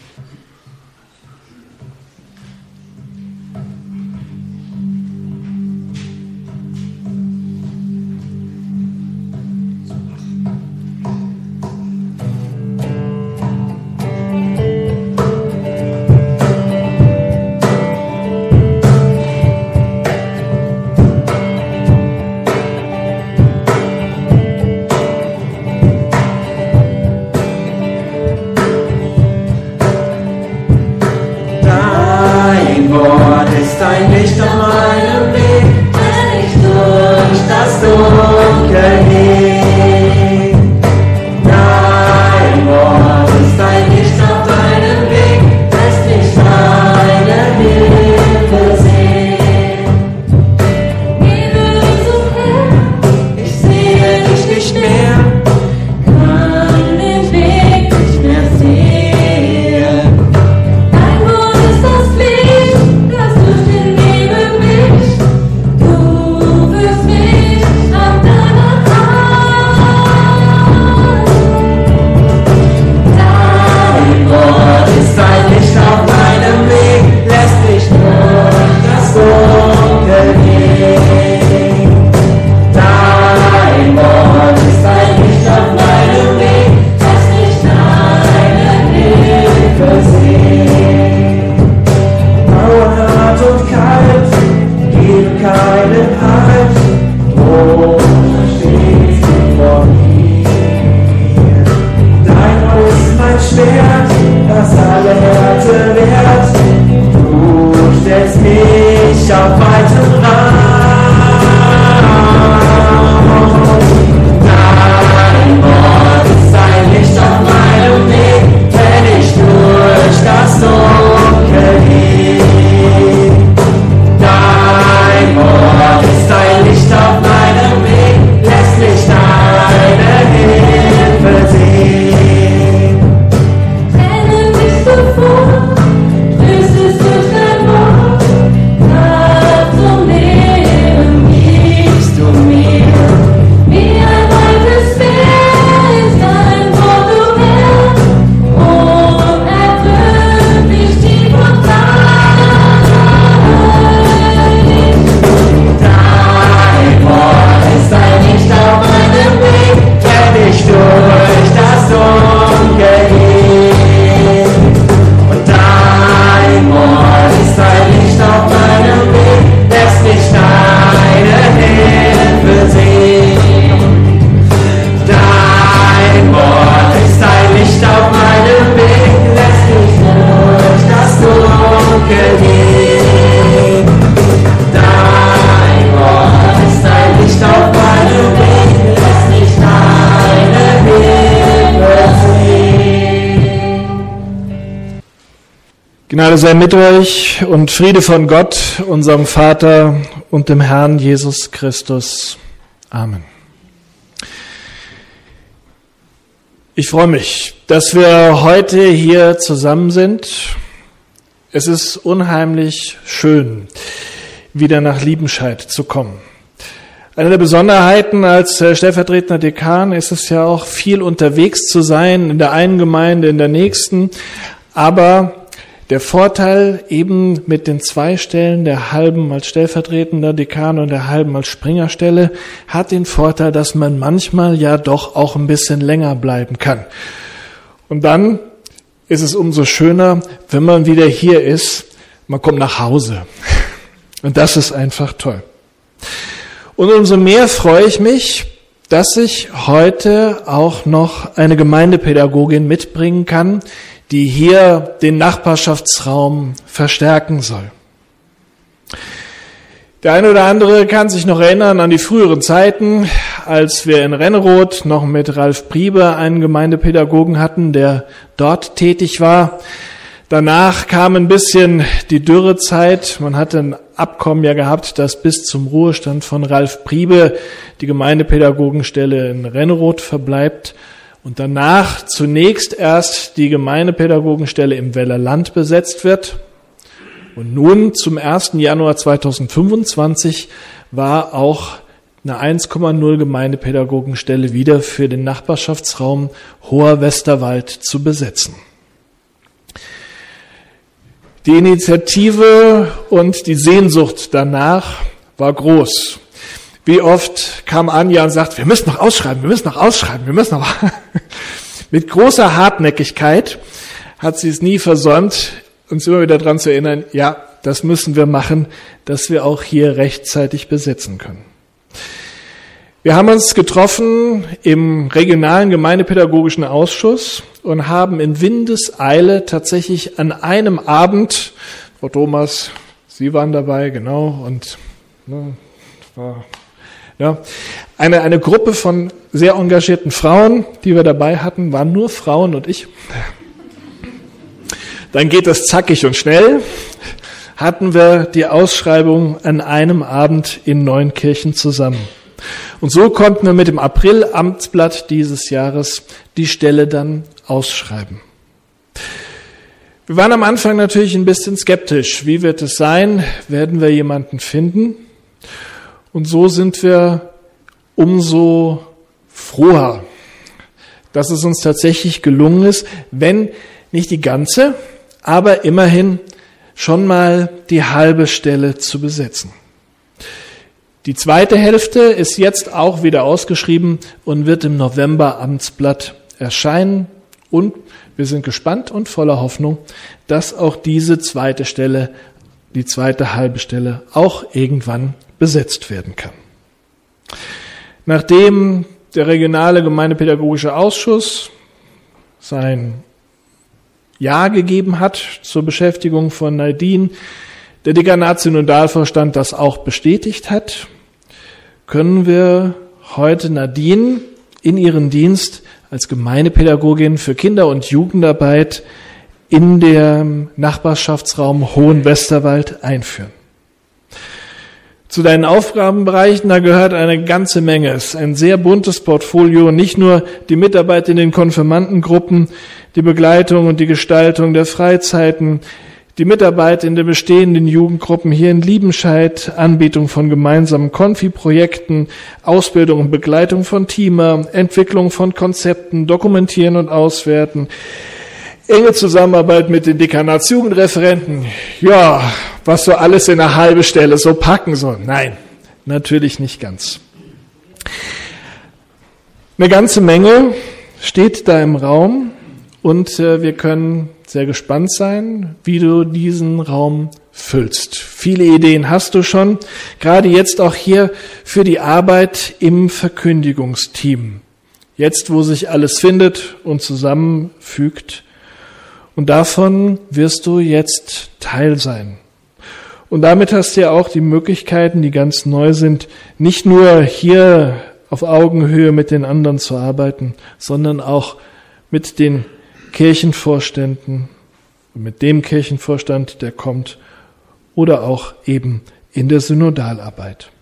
Gnade sei mit euch und Friede von Gott, unserem Vater und dem Herrn Jesus Christus. Amen. Ich freue mich, dass wir heute hier zusammen sind. Es ist unheimlich schön, wieder nach Liebenscheid zu kommen. Eine der Besonderheiten als stellvertretender Dekan ist es ja auch, viel unterwegs zu sein, in der einen Gemeinde, in der nächsten, aber Der Vorteil eben mit den 2 Stellen, der halben als stellvertretender Dekan und der halben als Springerstelle, hat den Vorteil, dass man manchmal ja doch auch ein bisschen länger bleiben kann. Und dann ist es umso schöner, wenn man wieder hier ist, man kommt nach Hause. Und das ist einfach toll. Und umso mehr freue ich mich, dass ich heute auch noch eine Gemeindepädagogin mitbringen kann, die hier den Nachbarschaftsraum verstärken soll. Der eine oder andere kann sich noch erinnern an die früheren Zeiten, als wir in Renneroth noch mit Ralf Priebe einen Gemeindepädagogen hatten, der dort tätig war. Danach kam ein bisschen die Dürrezeit. Man hatte ein Abkommen ja gehabt, dass bis zum Ruhestand von Ralf Priebe die Gemeindepädagogenstelle in Renneroth verbleibt und danach zunächst erst die Gemeindepädagogenstelle im Wellerland besetzt wird. Und nun zum 1. Januar 2025 war auch eine 1,0 Gemeindepädagogenstelle wieder für den Nachbarschaftsraum Hoher Westerwald zu besetzen. Die Initiative und die Sehnsucht danach war groß. Wie oft kam Anja und sagt, wir müssen noch ausschreiben. Mit großer Hartnäckigkeit hat sie es nie versäumt, uns immer wieder daran zu erinnern, ja, das müssen wir machen, dass wir auch hier rechtzeitig besetzen können. Wir haben uns getroffen im regionalen Gemeindepädagogischen Ausschuss und haben in Windeseile tatsächlich an einem Abend, Frau Thomas, Sie waren dabei, genau, und eine Gruppe von sehr engagierten Frauen, die wir dabei hatten, waren nur Frauen und ich. Dann geht es zackig und schnell, hatten wir die Ausschreibung an einem Abend in Neunkirchen zusammen. Und so konnten wir mit dem April-Amtsblatt dieses Jahres die Stelle dann ausschreiben. Wir waren am Anfang natürlich ein bisschen skeptisch. Wie wird es sein? Werden wir jemanden finden? Und so sind wir umso froher, dass es uns tatsächlich gelungen ist, wenn nicht die ganze, aber immerhin schon mal die halbe Stelle zu besetzen. Die zweite Hälfte ist jetzt auch wieder ausgeschrieben und wird im November-Amtsblatt erscheinen. Und wir sind gespannt und voller Hoffnung, dass auch diese zweite Stelle, die zweite halbe Stelle, auch irgendwann besetzt werden kann. Nachdem der regionale Gemeindepädagogische Ausschuss sein Ja gegeben hat zur Beschäftigung von Nadine, der Dekanatssynodalvorstand das auch bestätigt hat, können wir heute Nadine in ihren Dienst als Gemeindepädagogin für Kinder- und Jugendarbeit in dem Nachbarschaftsraum Hohen Westerwald einführen. Zu deinen Aufgabenbereichen, da gehört eine ganze Menge. Es ist ein sehr buntes Portfolio, nicht nur die Mitarbeit in den Konfirmandengruppen, die Begleitung und die Gestaltung der Freizeiten, die Mitarbeit in den bestehenden Jugendgruppen hier in Liebenscheid, Anbietung von gemeinsamen Konfi-Projekten, Ausbildung und Begleitung von Teamer, Entwicklung von Konzepten, Dokumentieren und Auswerten, enge Zusammenarbeit mit den Dekanatsjugendreferenten. Ja, was so alles in eine halbe Stelle so packen soll. Nein, natürlich nicht ganz. Eine ganze Menge steht da im Raum und wir können sehr gespannt sein, wie du diesen Raum füllst. Viele Ideen hast du schon, gerade jetzt auch hier für die Arbeit im Verkündigungsteam. Jetzt, wo sich alles findet und zusammenfügt. Und davon wirst du jetzt Teil sein. Und damit hast du ja auch die Möglichkeiten, die ganz neu sind, nicht nur hier auf Augenhöhe mit den anderen zu arbeiten, sondern auch mit den Kirchenvorständen, mit dem Kirchenvorstand, der kommt, oder auch eben in der Synodalarbeit.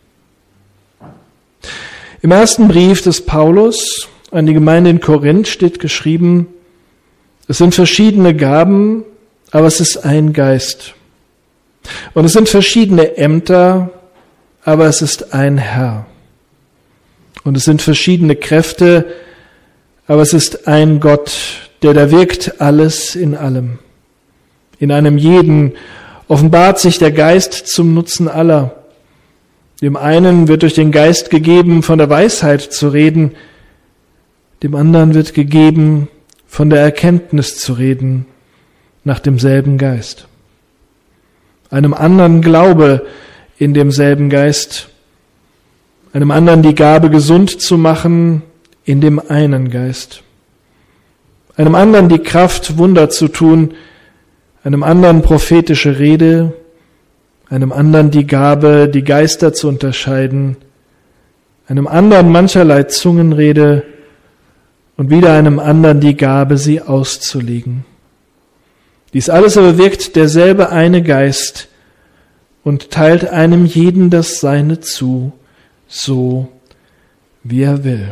Im ersten Brief des Paulus an die Gemeinde in Korinth steht geschrieben, es sind verschiedene Gaben, aber es ist ein Geist. Und es sind verschiedene Ämter, aber es ist ein Herr. Und es sind verschiedene Kräfte, aber es ist ein Gott, der da wirkt alles in allem. In einem jeden offenbart sich der Geist zum Nutzen aller. Dem einen wird durch den Geist gegeben, von der Weisheit zu reden, dem anderen wird gegeben, von der Erkenntnis zu reden, nach demselben Geist. Einem anderen Glaube in demselben Geist, einem anderen die Gabe, gesund zu machen, in dem einen Geist, einem anderen die Kraft, Wunder zu tun, einem anderen prophetische Rede, einem anderen die Gabe, die Geister zu unterscheiden, einem anderen mancherlei Zungenrede und wieder einem anderen die Gabe, sie auszulegen. Dies alles aber wirkt derselbe eine Geist und teilt einem jeden das Seine zu, so wie er will.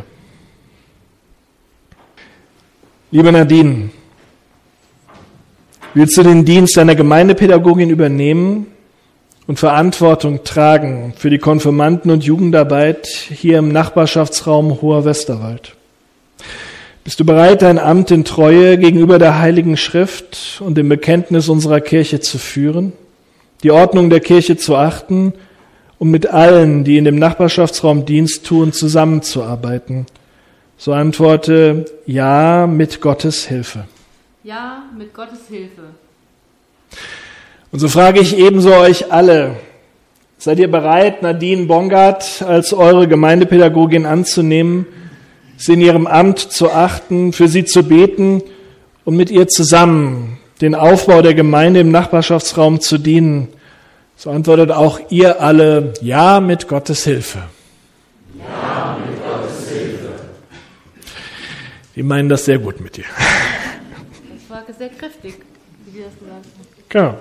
Liebe Nadine, willst du den Dienst einer Gemeindepädagogin übernehmen und Verantwortung tragen für die Konfirmanden- und Jugendarbeit hier im Nachbarschaftsraum Hoher Westerwald? Bist du bereit, dein Amt in Treue gegenüber der Heiligen Schrift und dem Bekenntnis unserer Kirche zu führen, die Ordnung der Kirche zu achten und mit allen, die in dem Nachbarschaftsraum Dienst tun, zusammenzuarbeiten? So antworte: Ja, mit Gottes Hilfe. Ja, mit Gottes Hilfe. Und so frage ich ebenso euch alle: Seid ihr bereit, Nadine Bongard als eure Gemeindepädagogin anzunehmen, sie in ihrem Amt zu achten, für sie zu beten und mit ihr zusammen den Aufbau der Gemeinde im Nachbarschaftsraum zu dienen? So antwortet auch ihr alle: Ja, mit Gottes Hilfe. Ja, mit Gottes Hilfe. Die meinen das sehr gut mit dir. Das war sehr kräftig, wie wir das gesagt haben. Genau.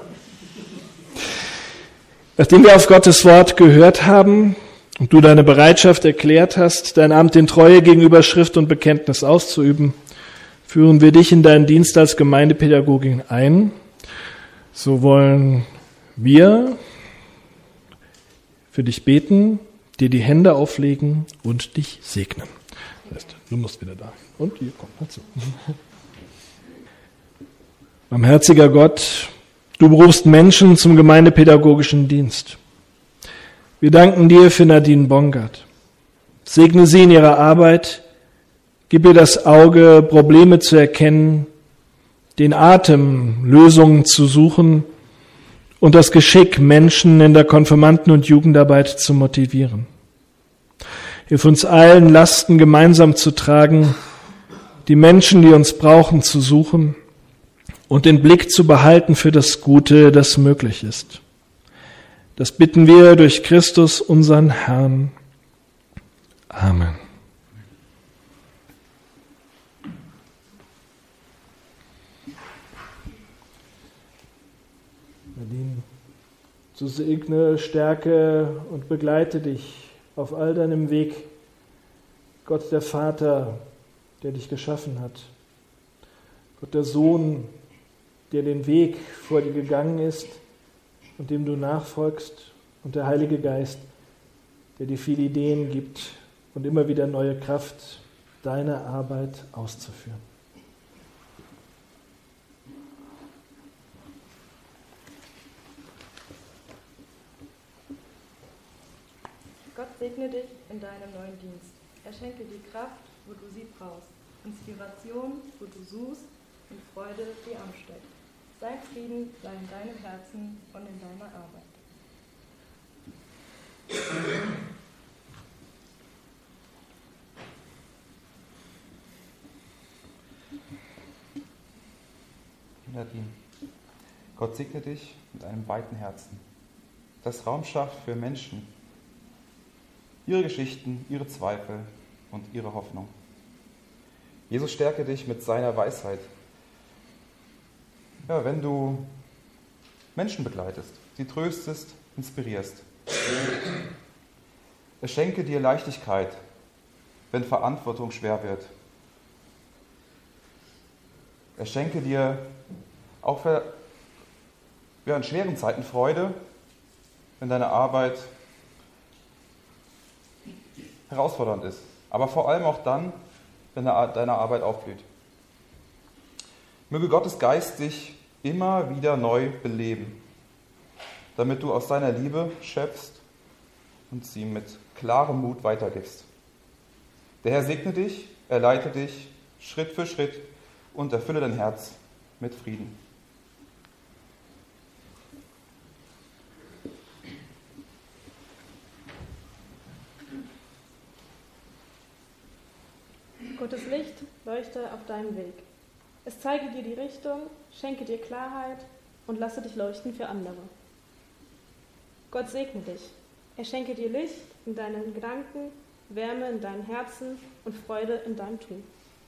Nachdem wir auf Gottes Wort gehört haben und du deine Bereitschaft erklärt hast, dein Amt in Treue gegenüber Schrift und Bekenntnis auszuüben, führen wir dich in deinen Dienst als Gemeindepädagogin ein. So wollen wir für dich beten, dir die Hände auflegen und dich segnen. Das heißt, du musst wieder da. Und hier, komm, dazu. Barmherziger Gott, du berufst Menschen zum gemeindepädagogischen Dienst. Wir danken dir für Nadine Bongard. Segne sie in ihrer Arbeit, gib ihr das Auge, Probleme zu erkennen, den Atem, Lösungen zu suchen und das Geschick, Menschen in der Konfirmanden- und Jugendarbeit zu motivieren. Hilf uns allen, Lasten gemeinsam zu tragen, die Menschen, die uns brauchen, zu suchen und den Blick zu behalten für das Gute, das möglich ist. Das bitten wir durch Christus, unseren Herrn. Amen. Nadine, so segne, stärke und begleite dich auf all deinem Weg. Gott der Vater, der dich geschaffen hat. Gott der Sohn, der den Weg vor dir gegangen ist und dem du nachfolgst. Und der Heilige Geist, der dir viele Ideen gibt und immer wieder neue Kraft, deine Arbeit auszuführen. Gott segne dich in deinem neuen Dienst. Er schenke dir Kraft, wo du sie brauchst, Inspiration, wo du suchst und Freude, die ansteckt. Sein Frieden sei in deinem Herzen und in deiner Arbeit. Nadine, Gott segne dich mit einem weiten Herzen, das Raum schafft für Menschen, ihre Geschichten, ihre Zweifel und ihre Hoffnung. Jesus stärke dich mit seiner Weisheit. Ja, wenn du Menschen begleitest, sie tröstest, inspirierst. Er schenke dir Leichtigkeit, wenn Verantwortung schwer wird. Er schenke dir auch in schweren Zeiten Freude, wenn deine Arbeit herausfordernd ist. Aber vor allem auch dann, wenn deine Arbeit aufblüht. Möge Gottes Geist dich immer wieder neu beleben, damit du aus deiner Liebe schöpfst und sie mit klarem Mut weitergibst. Der Herr segne dich, er leite dich Schritt für Schritt und erfülle dein Herz mit Frieden. Gottes Licht leuchte auf deinem Weg. Es zeige dir die Richtung, schenke dir Klarheit und lasse dich leuchten für andere. Gott segne dich. Er schenke dir Licht in deinen Gedanken, Wärme in deinem Herzen und Freude in deinem Tun.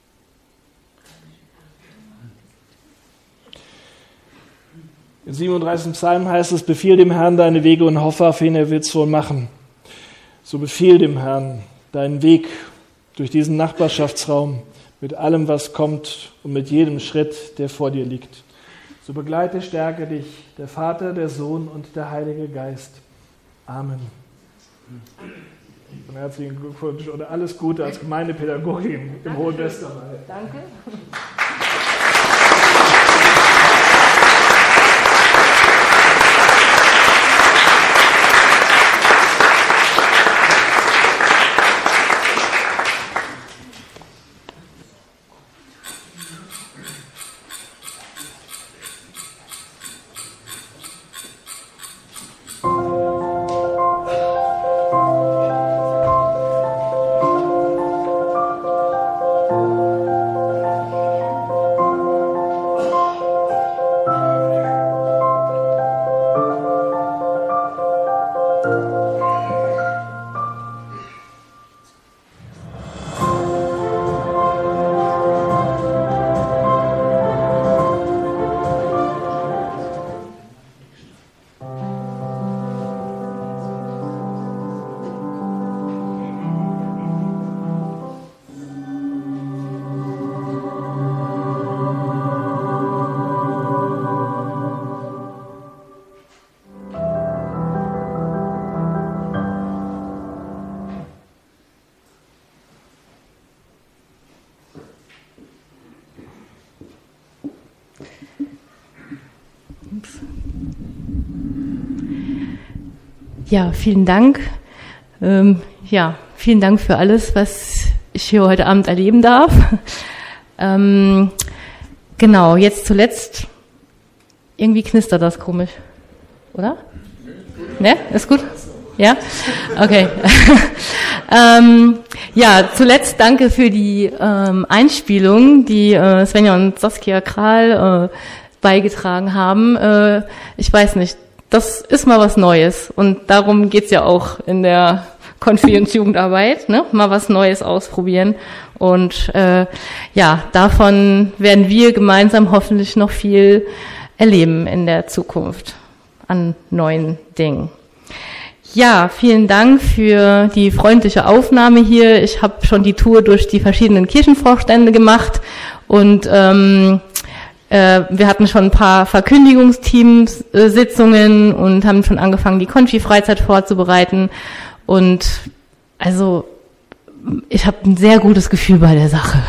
Im 37. Psalm heißt es, befiehl dem Herrn deine Wege und hoffe auf ihn, er wird es wohl machen. So befiehl dem Herrn deinen Weg durch diesen Nachbarschaftsraum mit allem, was kommt und mit jedem Schritt, der vor dir liegt. So begleite, stärke dich der Vater, der Sohn und der Heilige Geist. Amen. Und herzlichen Glückwunsch oder alles Gute als Gemeindepädagogin im Hohen Westerwald. Danke. Ja, vielen Dank. Vielen Dank für alles, was ich hier heute Abend erleben darf. Genau, jetzt zuletzt, irgendwie knistert das komisch, oder? Ne, ist gut? Ja? Okay. Zuletzt danke für die Einspielung, die Svenja und Saskia Kral beigetragen haben. Ich weiß nicht, das ist mal was Neues und darum geht's ja auch in der Konfi- und Jugendarbeit, ne? Mal was Neues ausprobieren und davon werden wir gemeinsam hoffentlich noch viel erleben in der Zukunft an neuen Dingen. Ja, vielen Dank für die freundliche Aufnahme hier. Ich habe schon die Tour durch die verschiedenen Kirchenvorstände gemacht und wir hatten schon ein paar Verkündigungsteams-Sitzungen und haben schon angefangen, die Konfi-Freizeit vorzubereiten. Und also ich habe ein sehr gutes Gefühl bei der Sache.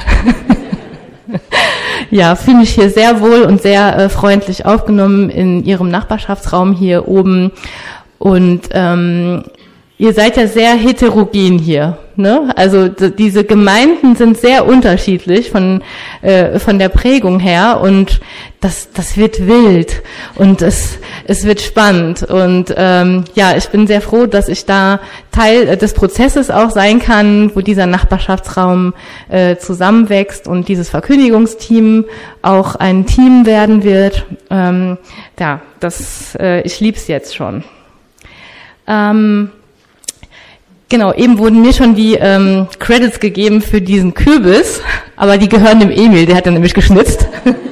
Ja, fühle mich hier sehr wohl und sehr freundlich aufgenommen in Ihrem Nachbarschaftsraum hier oben. Und ihr seid ja sehr heterogen hier, ne? Also diese Gemeinden sind sehr unterschiedlich von der Prägung her und das wird wild und es wird spannend und ich bin sehr froh, dass ich da Teil des Prozesses auch sein kann, wo dieser Nachbarschaftsraum zusammenwächst und dieses Verkündigungsteam auch ein Team werden wird. Ich lieb's jetzt schon. Genau, eben wurden mir schon die Credits gegeben für diesen Kürbis, aber die gehören dem Emil, der hat dann nämlich geschnitzt.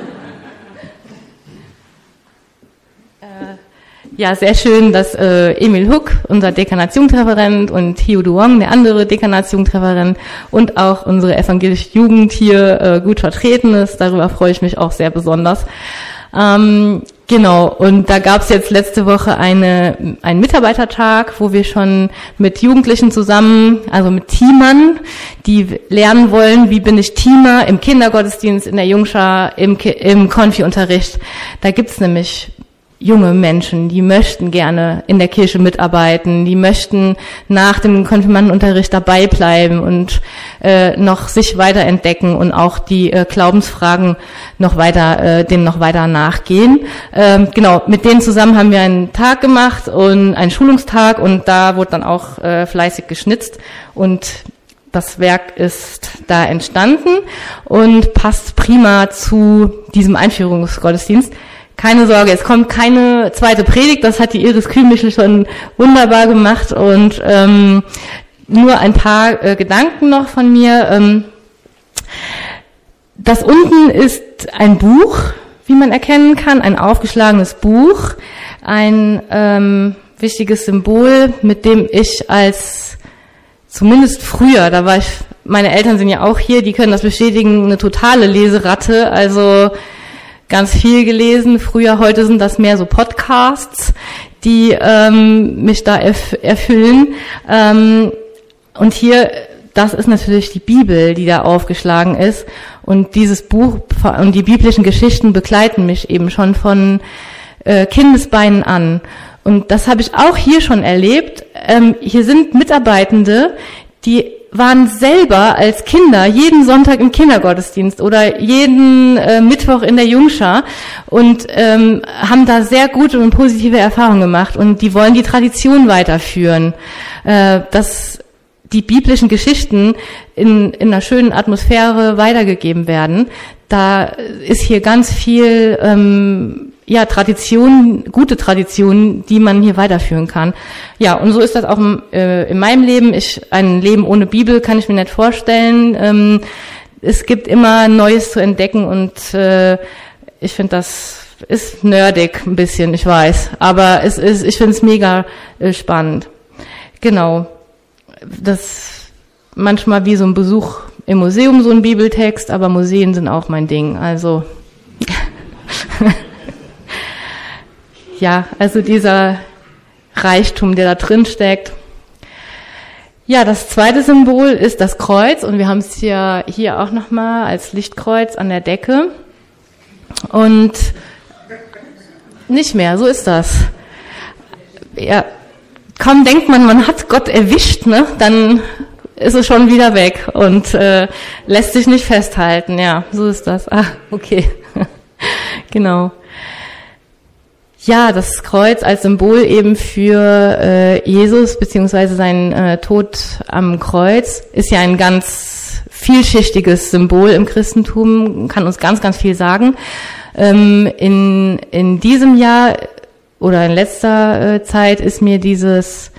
Sehr schön, dass Emil Huck, unser Dekanatsjugendreferent, und Hio Duong, der andere Dekanatsjugendreferent, und auch unsere evangelische Jugend hier gut vertreten ist. Darüber freue ich mich auch sehr besonders. Genau, und da gab es jetzt letzte Woche einen Mitarbeitertag, wo wir schon mit Jugendlichen zusammen, also mit Teamern, die lernen wollen, wie bin ich Teamer im Kindergottesdienst, in der Jungschar, im Konfi-Unterricht. Da gibt's nämlich junge Menschen, die möchten gerne in der Kirche mitarbeiten, die möchten nach dem Konfirmandenunterricht dabei bleiben und noch sich weiterentdecken und auch die Glaubensfragen dem noch weiter nachgehen. Genau, mit denen zusammen haben wir einen Tag gemacht und einen Schulungstag und da wurde dann auch fleißig geschnitzt und das Werk ist da entstanden und passt prima zu diesem Einführungsgottesdienst. Keine Sorge, es kommt keine zweite Predigt, das hat die Iris Kühlmichel schon wunderbar gemacht und nur ein paar Gedanken noch von mir. Das unten ist ein Buch, wie man erkennen kann, ein aufgeschlagenes Buch, ein wichtiges Symbol, mit dem ich zumindest früher, meine Eltern sind ja auch hier, die können das bestätigen, eine totale Leseratte, also ganz viel gelesen. Früher, heute sind das mehr so Podcasts, die mich da erfüllen. Und hier, das ist natürlich die Bibel, die da aufgeschlagen ist. Und dieses Buch und die biblischen Geschichten begleiten mich eben schon von Kindesbeinen an. Und das habe ich auch hier schon erlebt. Hier sind Mitarbeitende, die waren selber als Kinder jeden Sonntag im Kindergottesdienst oder jeden Mittwoch in der Jungschar und haben da sehr gute und positive Erfahrungen gemacht und die wollen die Tradition weiterführen, dass die biblischen Geschichten in einer schönen Atmosphäre weitergegeben werden. Da ist hier ganz viel Tradition, gute Tradition, die man hier weiterführen kann. Ja, und so ist das auch in meinem Leben. Ein Leben ohne Bibel kann ich mir nicht vorstellen. Es gibt immer Neues zu entdecken und ich finde, das ist nerdig ein bisschen, ich weiß. Aber ich finde es mega spannend. Genau. Das manchmal wie so ein Besuch im Museum, so ein Bibeltext, aber Museen sind auch mein Ding. Also ja, also dieser Reichtum, der da drin steckt. Ja, das zweite Symbol ist das Kreuz und wir haben es ja hier auch nochmal als Lichtkreuz an der Decke. Und nicht mehr, so ist das. Ja, kaum denkt man hat Gott erwischt, ne? Dann ist es schon wieder weg und lässt sich nicht festhalten. Ja, so ist das. Ah, okay. Genau. Ja, das Kreuz als Symbol eben für Jesus beziehungsweise seinen Tod am Kreuz ist ja ein ganz vielschichtiges Symbol im Christentum, kann uns ganz, ganz viel sagen. In diesem Jahr oder in letzter Zeit ist mir dieses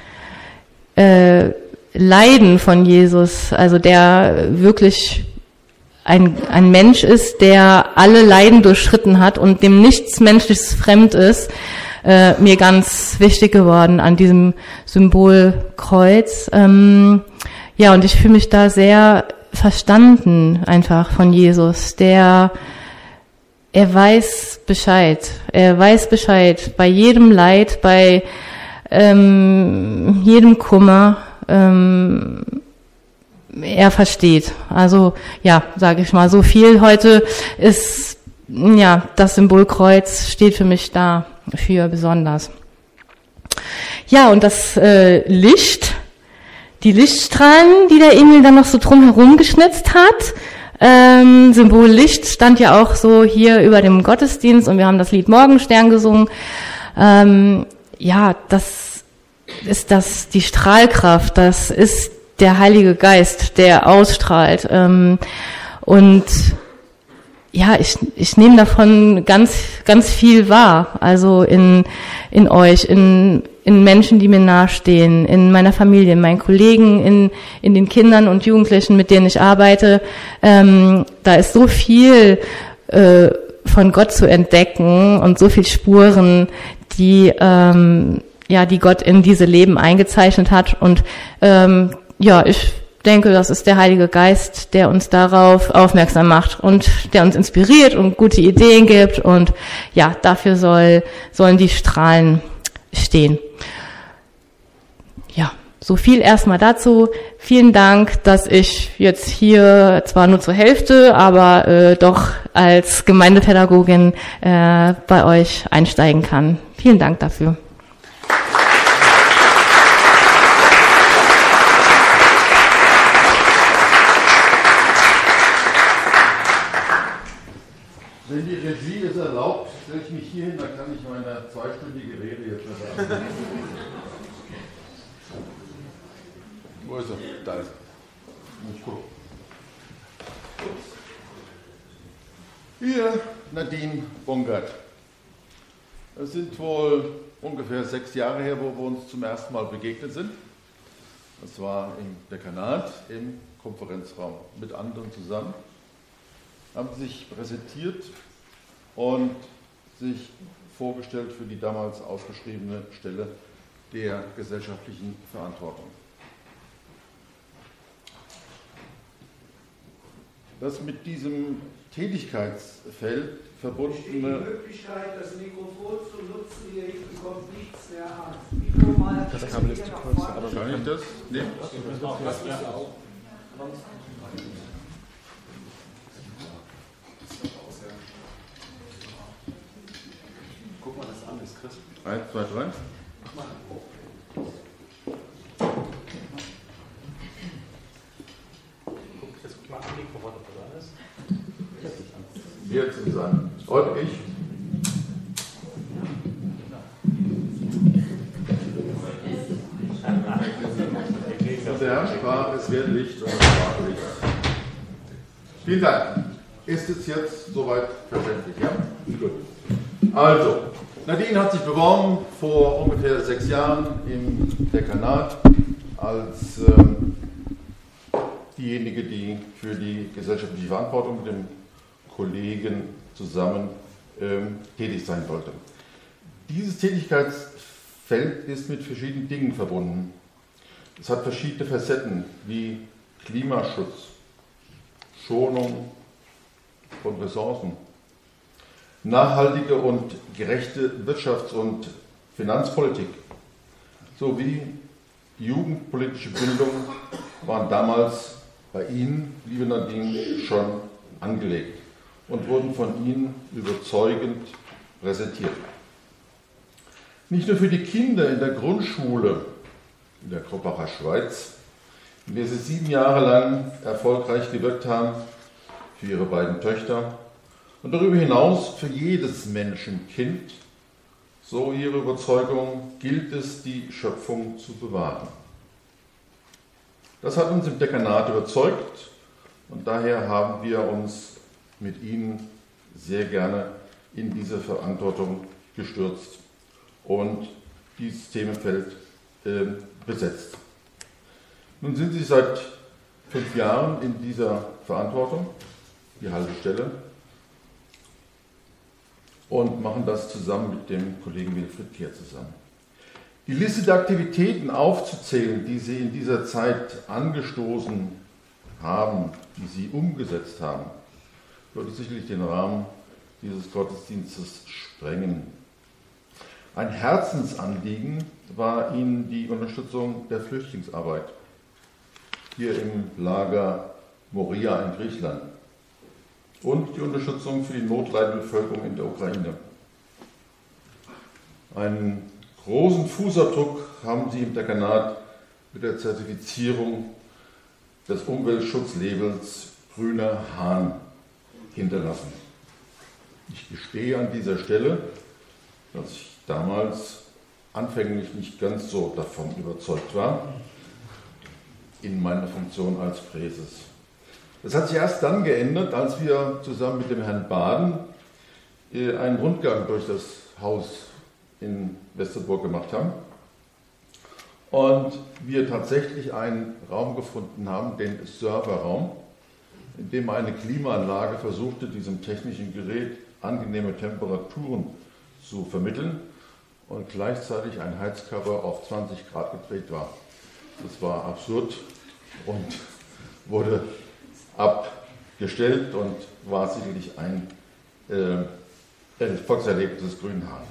Leiden von Jesus, also der wirklich ein Mensch ist, der alle Leiden durchschritten hat und dem nichts Menschliches fremd ist, mir ganz wichtig geworden an diesem Symbol Kreuz. Ja, und ich fühle mich da sehr verstanden einfach von Jesus, er weiß Bescheid. Er weiß Bescheid bei jedem Leid, bei jedem Kummer. Er versteht. Also ja, sage ich mal, so viel heute ist, ja, das Symbol Kreuz steht für mich dafür besonders. Ja, und das Licht, die Lichtstrahlen, die der Emil dann noch so drumherum geschnitzt hat, Symbol Licht stand ja auch so hier über dem Gottesdienst und wir haben das Lied Morgenstern gesungen. Ja, das ist die Strahlkraft, das ist der Heilige Geist, der ausstrahlt. Und ja, ich nehme davon ganz, ganz viel wahr. Also in euch, in Menschen, die mir nahestehen, in meiner Familie, in meinen Kollegen, in den Kindern und Jugendlichen, mit denen ich arbeite. Da ist so viel von Gott zu entdecken und so viel Spuren, die Gott in diese Leben eingezeichnet hat. Und ja, ich denke, das ist der Heilige Geist, der uns darauf aufmerksam macht und der uns inspiriert und gute Ideen gibt. Und ja, dafür sollen die Strahlen stehen. Ja, so viel erstmal dazu. Vielen Dank, dass ich jetzt hier zwar nur zur Hälfte, aber doch als Gemeindepädagogin bei euch einsteigen kann. Vielen Dank dafür. Wenn die Regie es erlaubt, stelle ich mich hier hin, dann kann ich meine zweistündige Rede jetzt sagen. Wo ist er? Da ist er. Ich gucke. Hier, Nadine Bongert. Es sind wohl ungefähr 6 Jahre her, wo wir uns zum ersten Mal begegnet sind. Das war im Dekanat, im Konferenzraum, mit anderen zusammen. Haben sich präsentiert und sich vorgestellt für die damals ausgeschriebene Stelle der gesellschaftlichen Verantwortung. Das mit diesem Tätigkeitsfeld verbundene... Die Möglichkeit, das Mikrofon zu nutzen, hier hinten kommt nichts mehr an. Das Kabel ist zu kurz. Kann ich das nehmen? Guck mal das an, ist Chris. 1, 2, 3. Guck mal am Mikrofon, ob das alles. Jetzt ist es an. Und ich. Und der Herr sprach, es wird Licht und es war Licht. Vielen Dank. Ist es jetzt soweit verständlich? Ja? Gut. Also, Nadine hat sich beworben vor ungefähr 6 Jahren im Dekanat als diejenige, die für die gesellschaftliche Verantwortung mit dem Kollegen zusammen tätig sein wollte. Dieses Tätigkeitsfeld ist mit verschiedenen Dingen verbunden. Es hat verschiedene Facetten wie Klimaschutz, Schonung von Ressourcen, nachhaltige und gerechte Wirtschafts- und Finanzpolitik sowie jugendpolitische Bildung waren damals bei Ihnen, liebe Nadine, schon angelegt und wurden von Ihnen überzeugend präsentiert. Nicht nur für die Kinder in der Grundschule in der Kroppacher Schweiz, in der Sie 7 Jahre lang erfolgreich gewirkt haben, für Ihre beiden Töchter und darüber hinaus für jedes Menschenkind, so Ihre Überzeugung, gilt es, die Schöpfung zu bewahren. Das hat uns im Dekanat überzeugt und daher haben wir uns mit Ihnen sehr gerne in diese Verantwortung gestürzt und dieses Themenfeld besetzt. Nun sind Sie seit 5 Jahren in dieser Verantwortung, die halbe Stelle, und machen das zusammen mit dem Kollegen Wilfried Kehr zusammen. Die Liste der Aktivitäten aufzuzählen, die Sie in dieser Zeit angestoßen haben, die Sie umgesetzt haben, würde sicherlich den Rahmen dieses Gottesdienstes sprengen. Ein Herzensanliegen war Ihnen die Unterstützung der Flüchtlingsarbeit hier im Lager Moria in Griechenland und die Unterstützung für die notleidende Bevölkerung in der Ukraine. Einen großen Fußabdruck haben Sie im Dekanat mit der Zertifizierung des Umweltschutzlabels Grüner Hahn hinterlassen. Ich gestehe an dieser Stelle, dass ich damals anfänglich nicht ganz so davon überzeugt war, in meiner Funktion als Präses. Das hat sich erst dann geändert, als wir zusammen mit dem Herrn Baden einen Rundgang durch das Haus in Westerburg gemacht haben und wir tatsächlich einen Raum gefunden haben, den Serverraum, in dem eine Klimaanlage versuchte, diesem technischen Gerät angenehme Temperaturen zu vermitteln und gleichzeitig ein Heizkörper auf 20 Grad gedreht war. Das war absurd und wurde abgestellt und war sicherlich ein Erfolgserlebnis des Grünen Hahn.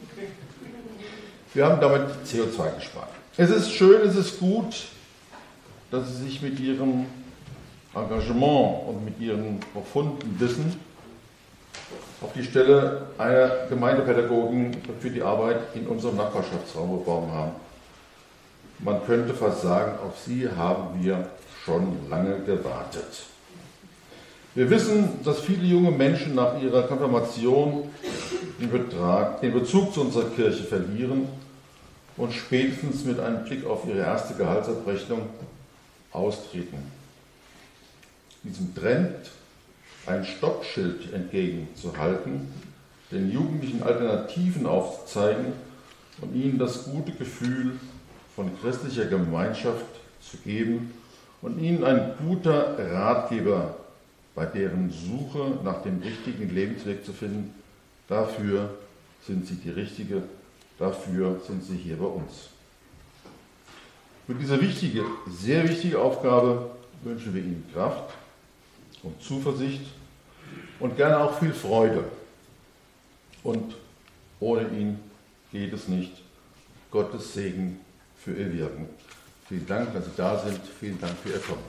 Wir haben damit CO2 gespart. Es ist schön, es ist gut, dass Sie sich mit Ihrem Engagement und mit Ihrem profunden Wissen auf die Stelle einer Gemeindepädagogin für die Arbeit in unserem Nachbarschaftsraum beworben haben. Man könnte fast sagen, auf Sie haben wir schon lange gewartet. Wir wissen, dass viele junge Menschen nach ihrer Konfirmation den Bezug zu unserer Kirche verlieren und spätestens mit einem Blick auf ihre erste Gehaltsabrechnung austreten. Diesem Trend ein Stoppschild entgegenzuhalten, den Jugendlichen Alternativen aufzuzeigen und ihnen das gute Gefühl von christlicher Gemeinschaft zu geben und ihnen ein guter Ratgeber bei deren Suche nach dem richtigen Lebensweg zu finden, dafür sind Sie die Richtige, dafür sind Sie hier bei uns. Für diese wichtige, sehr wichtige Aufgabe wünschen wir Ihnen Kraft und Zuversicht und gerne auch viel Freude. Und ohne ihn geht es nicht. Gottes Segen für Ihr Wirken. Vielen Dank, dass Sie da sind. Vielen Dank für Ihr Kommen.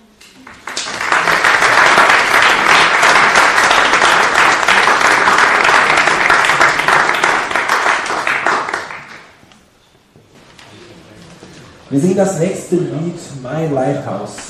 Wir singen das nächste Lied, My Lighthouse.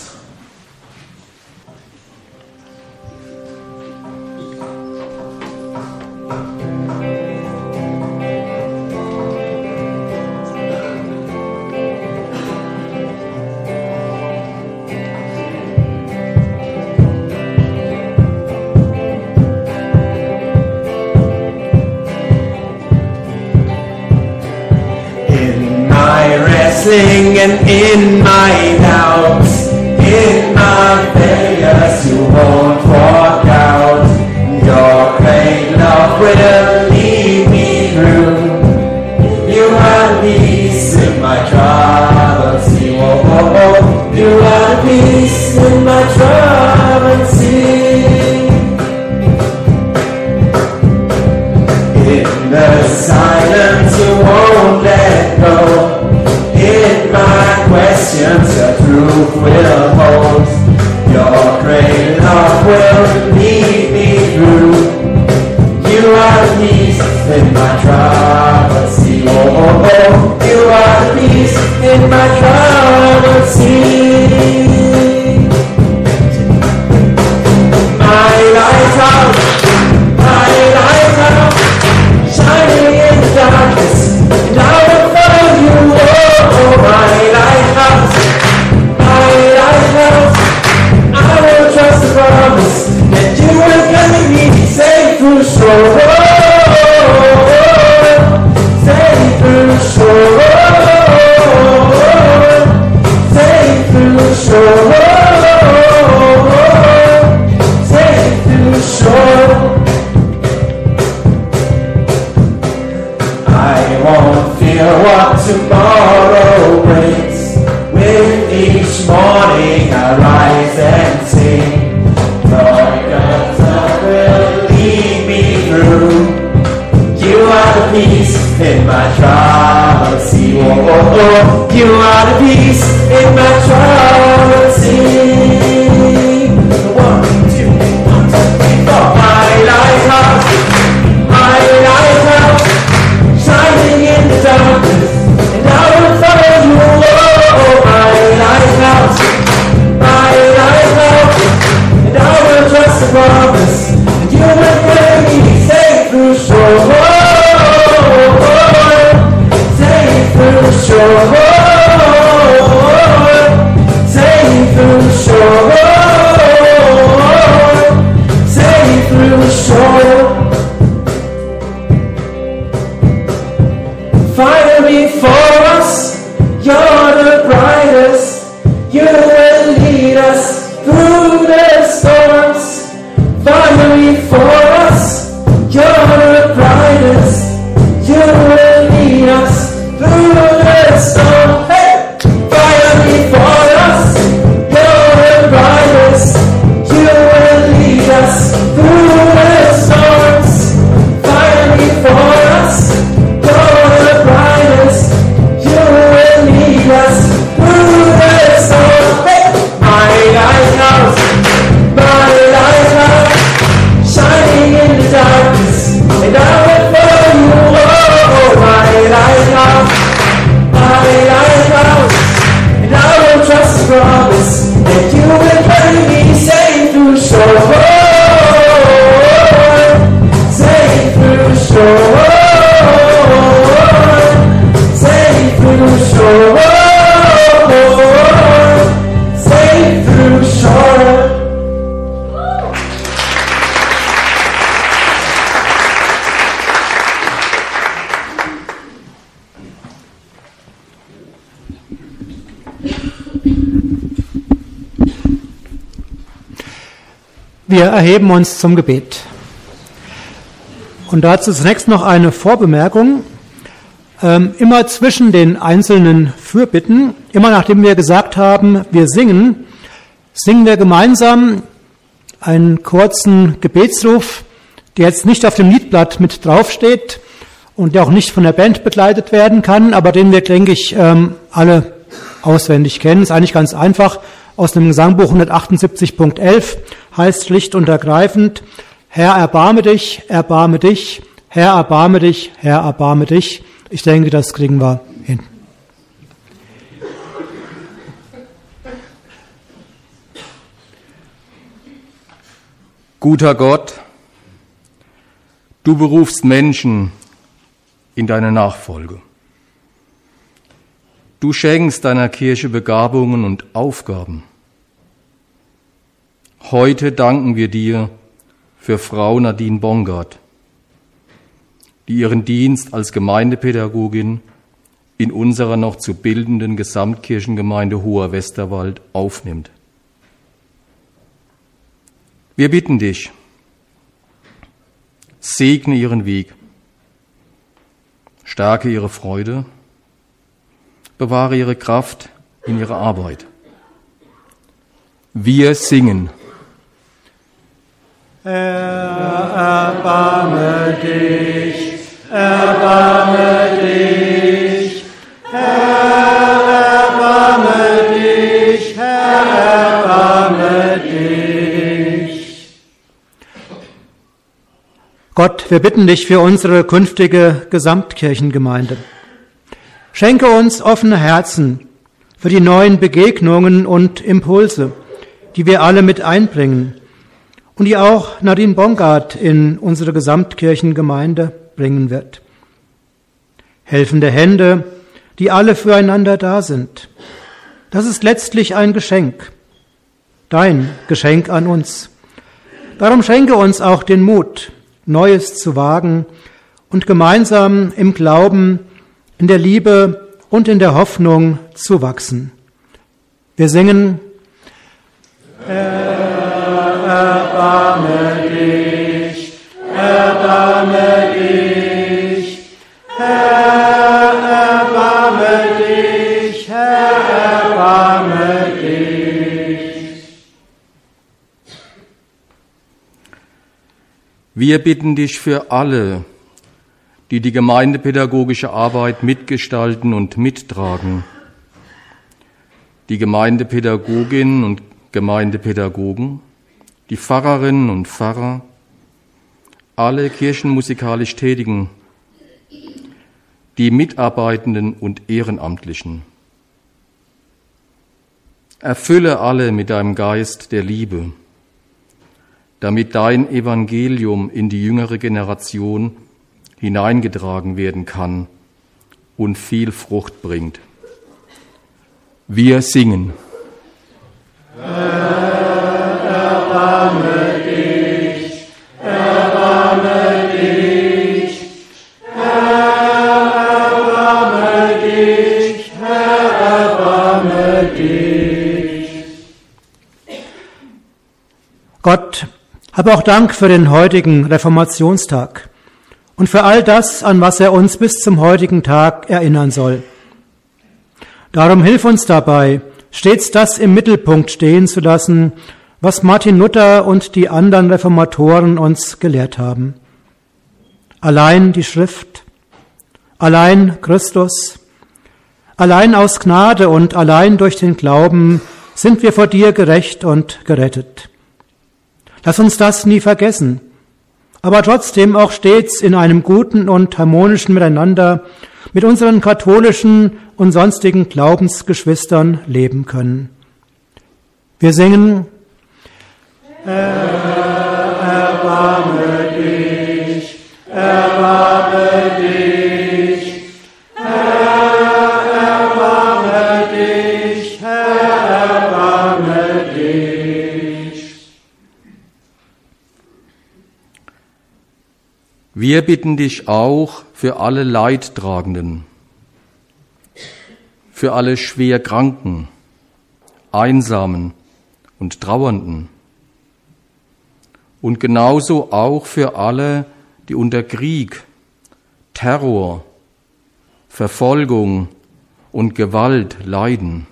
And in my doubts, in my failures, you won't walk out. Your great love will lead me through. You are peace in my troubled sea. Oh, oh, oh. You are peace in my troubled sea. In the silence, you won't let go. In my questions, your truth will hold. Your great love will lead me through. You are peace in my troubled sea. Oh, oh, oh. You are peace in my troubled sea. My lighthouse, shining in the darkness, and I will follow you. Oh, my lighthouse, I will trust the promise that you will carry me safe through shore, safe through shore, safe through shore, safe through shore. I won't fear what tomorrow brings. With each morning I rise and sing. Lord, God's love will lead me through. You are the peace in my troubled sea. Oh, oh, oh. You are the peace in my troubled sea. 1, 2, 1, 2, 3, 4. My lighthouse, shining in the darkness, and I will follow you. Oh, my lighthouse, and I will trust the promise, and you will carry me safe through shore, safe through shore, safe through shore, safe through shore. Fire before us, you're the brightest. You will lead us through the storms. Fire before us, you're the brightest. You will lead us through the storm. Hey! Fire before us, shore, safe through shore, safe through shore. Wir erheben uns zum Gebet. Und dazu zunächst noch eine Vorbemerkung. Immer zwischen den einzelnen Fürbitten, immer nachdem wir gesagt haben, wir singen wir gemeinsam einen kurzen Gebetsruf, der jetzt nicht auf dem Liedblatt mit draufsteht und der auch nicht von der Band begleitet werden kann, aber den wir, denke ich, alle auswendig kennen. Ist eigentlich ganz einfach. Aus dem Gesangbuch 178.11 heißt schlicht und ergreifend: Herr, erbarme dich, erbarme dich, Herr, erbarme dich, Herr, erbarme dich. Ich denke, das kriegen wir hin. Guter Gott, du berufst Menschen in deine Nachfolge. Du schenkst deiner Kirche Begabungen und Aufgaben. Heute danken wir dir für Frau Nadine Bongard, die ihren Dienst als Gemeindepädagogin in unserer noch zu bildenden Gesamtkirchengemeinde Hoher Westerwald aufnimmt. Wir bitten dich, segne ihren Weg, stärke ihre Freude, bewahre ihre Kraft in ihrer Arbeit. Wir singen. Herr, erbarme dich, erbarme dich, Herr, erbarme dich, Herr, erbarme dich. Gott, wir bitten dich für unsere künftige Gesamtkirchengemeinde. Schenke uns offene Herzen für die neuen Begegnungen und Impulse, die wir alle mit einbringen und die auch Nadine Bongard in unsere Gesamtkirchengemeinde bringen wird. Helfende Hände, die alle füreinander da sind. Das ist letztlich ein Geschenk, dein Geschenk an uns. Darum schenke uns auch den Mut, Neues zu wagen und gemeinsam im Glauben, in der Liebe und in der Hoffnung zu wachsen. Wir singen: Erbarme dich, erbarme dich, Herr, erbarme dich, Herr, erbarme dich. Wir bitten dich für alle, die die gemeindepädagogische Arbeit mitgestalten und mittragen, die Gemeindepädagoginnen und Gemeindepädagogen, die Pfarrerinnen und Pfarrer, alle kirchenmusikalisch Tätigen, die Mitarbeitenden und Ehrenamtlichen. Erfülle alle mit deinem Geist der Liebe, damit dein Evangelium in die jüngere Generation hineingetragen werden kann und viel Frucht bringt. Wir singen. Herr, erbarme dich, erbarme dich, Herr, erbarme dich, Herr, erbarme dich. Gott, hab auch Dank für den heutigen Reformationstag und für all das, an was er uns bis zum heutigen Tag erinnern soll. Darum hilf uns dabei, stets das im Mittelpunkt stehen zu lassen, was Martin Luther und die anderen Reformatoren uns gelehrt haben. Allein die Schrift, allein Christus, allein aus Gnade und allein durch den Glauben sind wir vor dir gerecht und gerettet. Lass uns das nie vergessen, aber trotzdem auch stets in einem guten und harmonischen Miteinander mit unseren katholischen und sonstigen Glaubensgeschwistern leben können. Wir singen: Herr, erbarme dich, Wir bitten dich auch für alle Leidtragenden, für alle Schwerkranken, Einsamen und Trauernden und genauso auch für alle, die unter Krieg, Terror, Verfolgung und Gewalt leiden.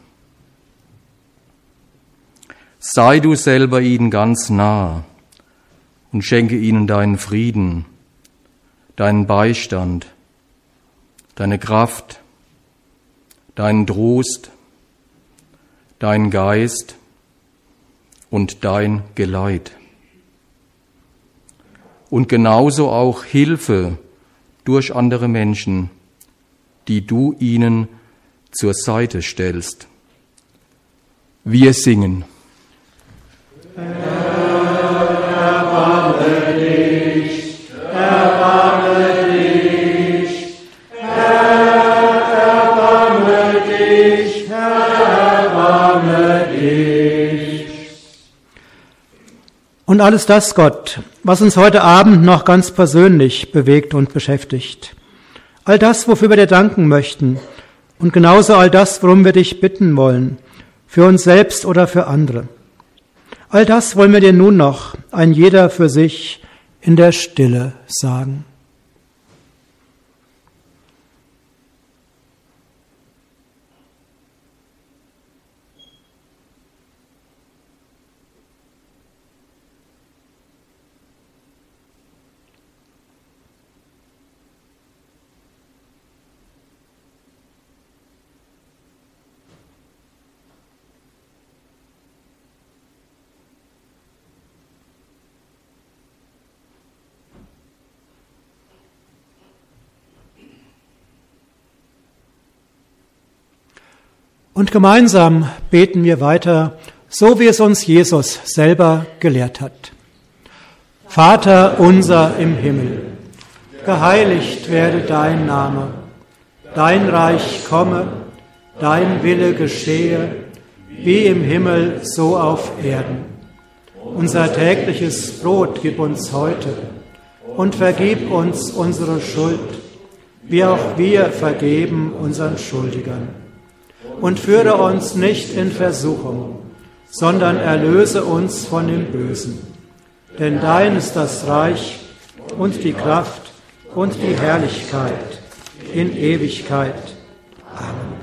Sei du selber ihnen ganz nah und schenke ihnen deinen Frieden, deinen Beistand, deine Kraft, deinen Trost, deinen Geist und dein Geleit. Und genauso auch Hilfe durch andere Menschen, die du ihnen zur Seite stellst. Wir singen. Erbarme dich, erbarme dich, erbarme dich, erbarme dich. Und alles das, Gott, was uns heute Abend noch ganz persönlich bewegt und beschäftigt. All das, wofür wir dir danken möchten. Und genauso all das, worum wir dich bitten wollen. Für uns selbst oder für andere. All das wollen wir dir nun noch, ein jeder für sich, in der Stille sagen. Und gemeinsam beten wir weiter, so wie es uns Jesus selber gelehrt hat. Vater unser im Himmel, geheiligt werde dein Name, dein Reich komme, dein Wille geschehe, wie im Himmel so auf Erden. Unser tägliches Brot gib uns heute und vergib uns unsere Schuld, wie auch wir vergeben unseren Schuldigern. Und führe uns nicht in Versuchung, sondern erlöse uns von dem Bösen. Denn dein ist das Reich und die Kraft und die Herrlichkeit in Ewigkeit. Amen.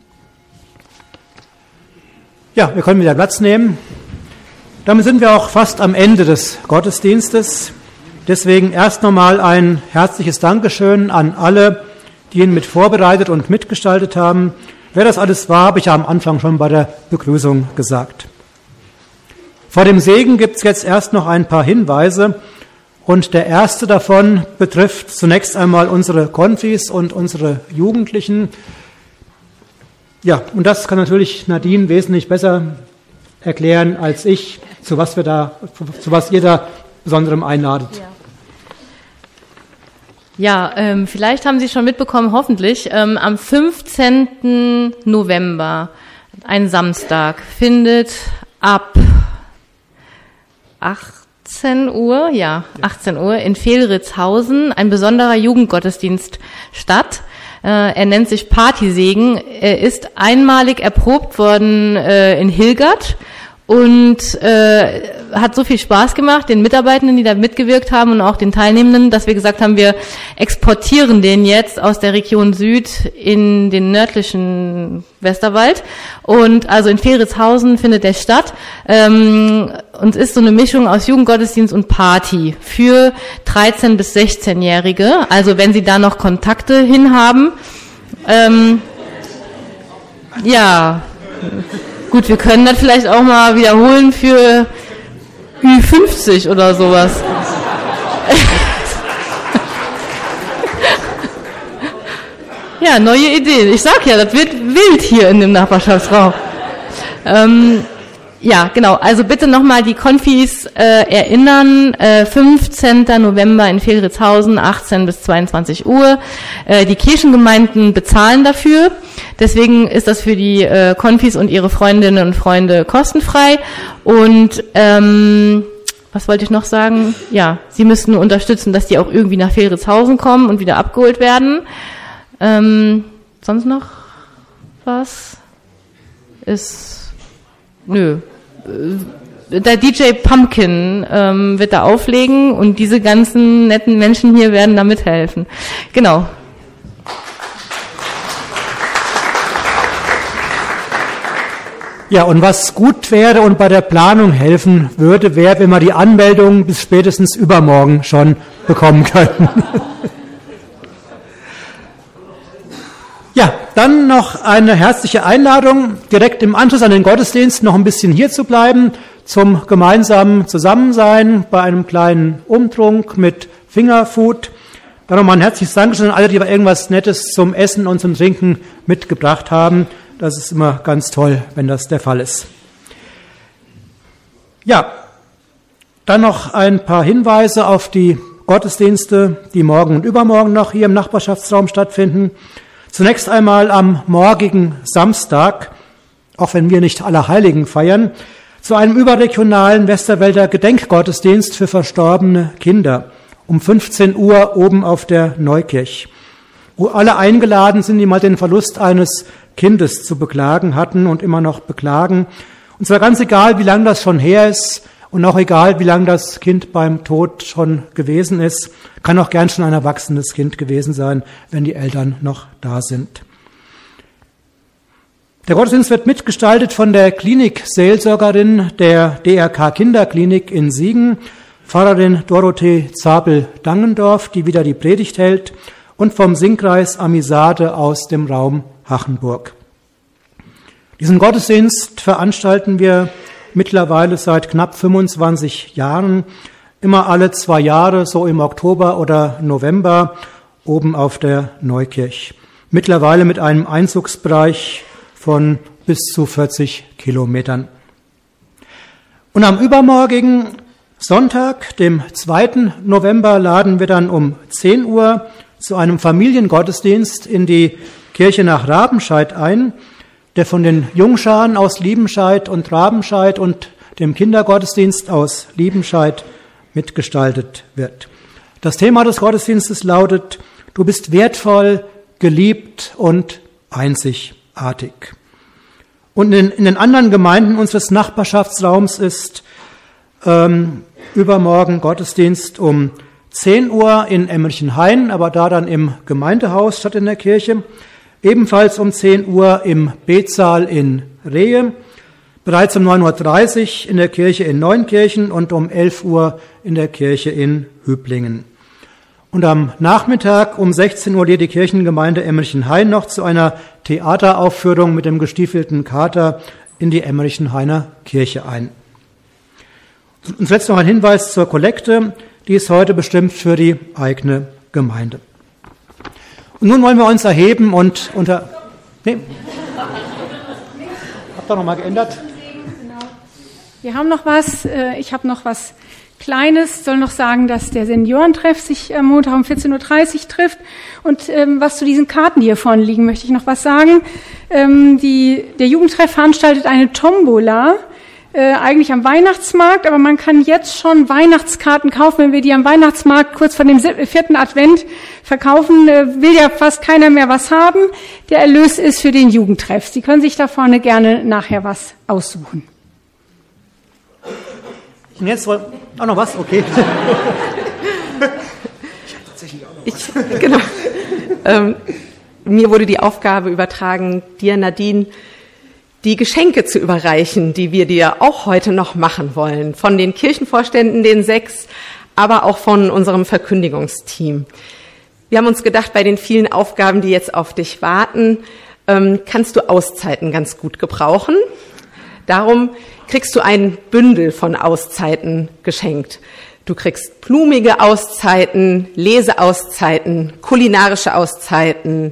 Ja, wir können wieder Platz nehmen. Damit sind wir auch fast am Ende des Gottesdienstes. Deswegen erst nochmal ein herzliches Dankeschön an alle, die ihn mit vorbereitet und mitgestaltet haben. Wer das alles war, habe ich ja am Anfang schon bei der Begrüßung gesagt. Vor dem Segen gibt es jetzt erst noch ein paar Hinweise. Und der erste davon betrifft zunächst einmal unsere Konfis und unsere Jugendlichen. Ja, und das kann natürlich Nadine wesentlich besser erklären als ich, zu was ihr da Besonderem einladet. Ja, vielleicht haben Sie schon mitbekommen, hoffentlich, am 15. November, ein Samstag, findet ab 18 Uhr in Fehlritzhausen ein besonderer Jugendgottesdienst statt. Er nennt sich Partysegen. Er ist einmalig erprobt worden in Hilgert und hat so viel Spaß gemacht, den Mitarbeitenden, die da mitgewirkt haben und auch den Teilnehmenden, dass wir gesagt haben, wir exportieren den jetzt aus der Region Süd in den nördlichen Westerwald. Und also in Fehlritzhausen findet der statt. Und ist so eine Mischung aus Jugendgottesdienst und Party für 13- bis 16-Jährige. Also wenn Sie da noch Kontakte hin haben. Ja, gut, wir können das vielleicht auch mal wiederholen für Ü50 oder sowas. Ja, neue Ideen. Ich sag ja, das wird wild hier in dem Nachbarschaftsraum. Ja, genau. Also bitte nochmal die Konfis erinnern. 15. November in Fehlritzhausen, 18 bis 22 Uhr. Die Kirchengemeinden bezahlen dafür. Deswegen ist das für die Konfis und ihre Freundinnen und Freunde kostenfrei. Und was wollte ich noch sagen? Ja, sie müssen unterstützen, dass die auch irgendwie nach Fehlritzhausen kommen und wieder abgeholt werden. Sonst noch was? Nö. Der DJ Pumpkin wird da auflegen und diese ganzen netten Menschen hier werden da mithelfen. Genau. Ja, und was gut wäre und bei der Planung helfen würde, wäre, wenn wir die Anmeldung bis spätestens übermorgen schon bekommen könnten. Ja, dann noch eine herzliche Einladung, direkt im Anschluss an den Gottesdienst noch ein bisschen hier zu bleiben, zum gemeinsamen Zusammensein bei einem kleinen Umtrunk mit Fingerfood. Dann nochmal ein herzliches Dankeschön an alle, die irgendwas Nettes zum Essen und zum Trinken mitgebracht haben. Das ist immer ganz toll, wenn das der Fall ist. Ja, dann noch ein paar Hinweise auf die Gottesdienste, die morgen und übermorgen noch hier im Nachbarschaftsraum stattfinden. Zunächst einmal am morgigen Samstag, auch wenn wir nicht Allerheiligen feiern, zu einem überregionalen Westerwälder Gedenkgottesdienst für verstorbene Kinder um 15 Uhr oben auf der Neukirch, wo alle eingeladen sind, die mal den Verlust eines Kindes zu beklagen hatten und immer noch beklagen. Und zwar ganz egal, wie lange das schon her ist und auch egal, wie lange das Kind beim Tod schon gewesen ist. Kann auch gern schon ein erwachsenes Kind gewesen sein, wenn die Eltern noch da sind. Der Gottesdienst wird mitgestaltet von der Klinikseelsorgerin der DRK Kinderklinik in Siegen, Pfarrerin Dorothee Zabel-Dangendorf, die wieder die Predigt hält, und vom Singkreis Amisade aus dem Raum Hachenburg. Diesen Gottesdienst veranstalten wir mittlerweile seit knapp 25 Jahren, immer alle 2 Jahre, so im Oktober oder November, oben auf der Neukirch. Mittlerweile mit einem Einzugsbereich von bis zu 40 Kilometern. Und am übermorgigen Sonntag, dem 2. November, laden wir dann um 10 Uhr zu einem Familiengottesdienst in die Kirche nach Rabenscheid ein, der von den Jungscharen aus Liebenscheid und Rabenscheid und dem Kindergottesdienst aus Liebenscheid mitgestaltet wird. Das Thema des Gottesdienstes lautet: Du bist wertvoll, geliebt und einzigartig. Und in den anderen Gemeinden unseres Nachbarschaftsraums ist übermorgen Gottesdienst um 10 Uhr in Emmerchenhain, aber da dann im Gemeindehaus statt in der Kirche. Ebenfalls um 10 Uhr im Betsaal in Rehe. Bereits um 9.30 Uhr in der Kirche in Neunkirchen und um 11 Uhr in der Kirche in Hüblingen. Und am Nachmittag um 16 Uhr lädt die Kirchengemeinde Emmerchenhain noch zu einer Theateraufführung mit dem gestiefelten Kater in die Emmerchenhainer Kirche ein. Und zuletzt noch ein Hinweis zur Kollekte, die ist heute bestimmt für die eigene Gemeinde. Und nun wollen wir uns erheben und unter... Nee. Habt ihr noch mal geändert? Wir haben noch was, ich habe noch was Kleines, soll noch sagen, dass der Seniorentreff sich am Montag um 14.30 Uhr trifft. Und was zu diesen Karten, die hier vorne liegen, möchte ich noch was sagen. Der Jugendtreff veranstaltet eine Tombola, eigentlich am Weihnachtsmarkt, aber man kann jetzt schon Weihnachtskarten kaufen, wenn wir die am Weihnachtsmarkt kurz vor dem 4. Advent verkaufen, will ja fast keiner mehr was haben. Der Erlös ist für den Jugendtreff. Sie können sich da vorne gerne nachher was aussuchen. Und jetzt auch noch was? Okay. Genau. Mir wurde die Aufgabe übertragen, dir, Nadine, die Geschenke zu überreichen, die wir dir auch heute noch machen wollen. Von den Kirchenvorständen, den 6, aber auch von unserem Verkündigungsteam. Wir haben uns gedacht, bei den vielen Aufgaben, die jetzt auf dich warten, kannst du Auszeiten ganz gut gebrauchen. Darum kriegst du ein Bündel von Auszeiten geschenkt. Du kriegst blumige Auszeiten, Leseauszeiten, kulinarische Auszeiten,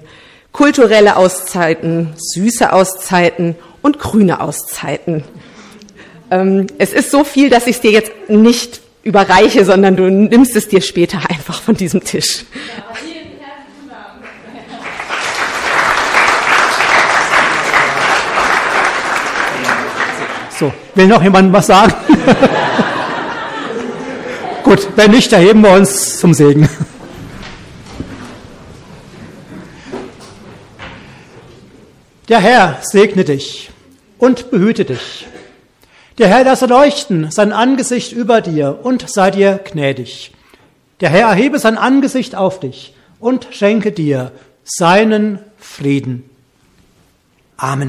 kulturelle Auszeiten, süße Auszeiten und grüne Auszeiten. Es ist so viel, dass ich es dir jetzt nicht überreiche, sondern du nimmst es dir später einfach von diesem Tisch. So, will noch jemand was sagen? Gut, wenn nicht, erheben wir uns zum Segen. Der Herr segne dich und behüte dich. Der Herr lasse leuchten sein Angesicht über dir und sei dir gnädig. Der Herr erhebe sein Angesicht auf dich und schenke dir seinen Frieden. Amen.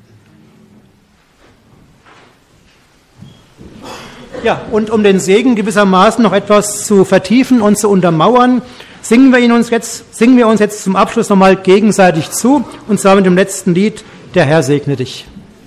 Ja, und um den Segen gewissermaßen noch etwas zu vertiefen und zu untermauern, singen wir uns jetzt zum Abschluss nochmal gegenseitig zu, und zwar mit dem letzten Lied, Der Herr segne dich.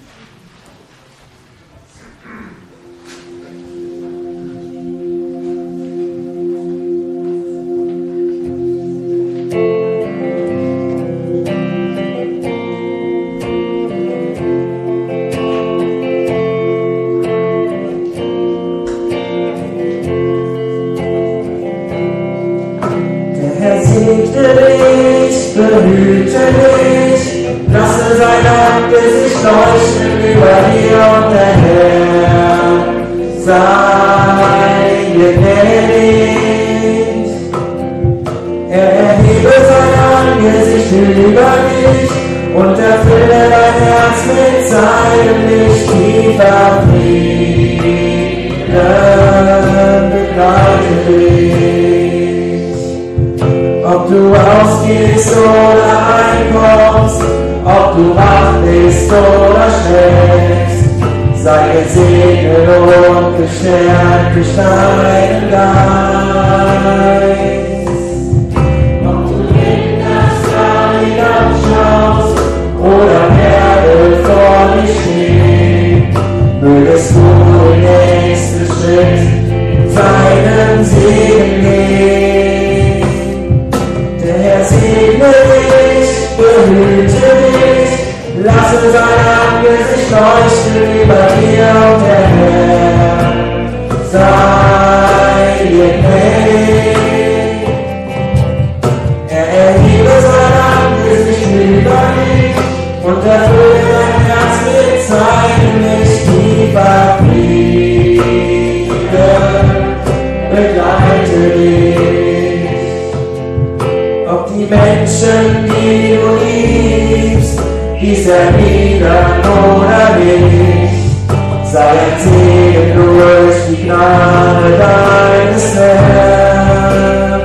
Behüte dich, lasse sein Angesicht leuchten über dir und der Herr sei dir gnädig. Er erhebe sein Angesicht über dich und erfülle dein Herz mit seinem Licht. Tiefer Frieden begleite dich. Ob du ausgehst oder einkommst, ob du wach bist oder schläfst, sei gesegnet und gestärkt durch deinen Geist. Ob du in das Reich anschaust oder Berge vor dich stehen, mögest du den nächsten Schritt seinen Segen gehen. Segne dich, behüte dich, lasse sein Angesicht leuchten über dir und der Herr sei dir gnädig. Er erhebe sein Angesicht über dich und erfülle dein Herz mit seinem Licht. Tiefer Frieden begleite dich. Die Menschen, die du liebst, dies erwidern oder nicht, sei ein Segen durch die Gnade deines Herrn.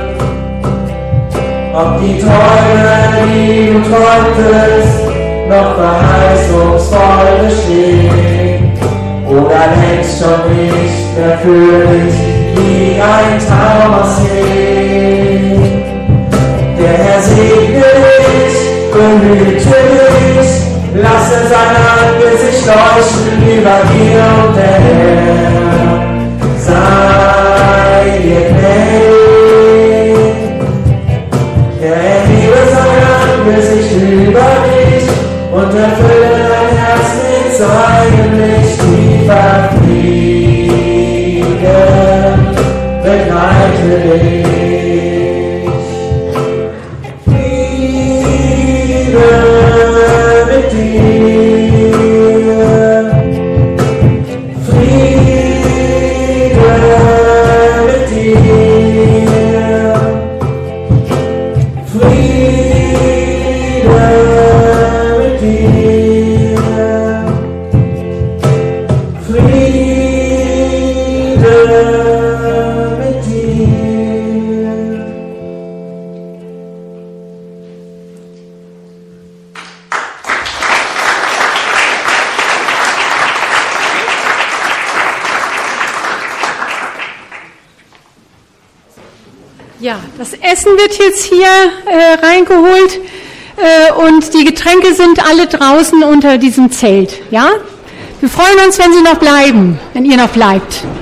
Ob die Träume, die du träumtest, noch verheißungsvoll bestehen oder längst schon nicht erfüllt wie ein Traum aussehen. Der Herr segne dich, behüte dich, lasse sein Angesicht leuchten über dir und der Herr sei dir gnädig. Er erhebe sein Angesicht über dich und erfülle dein Herz mit seinem Licht. Tiefer Frieden begleite dich. Ja, das Essen wird jetzt hier reingeholt und die Getränke sind alle draußen unter diesem Zelt. Ja, wir freuen uns, wenn Sie noch bleiben, wenn ihr noch bleibt.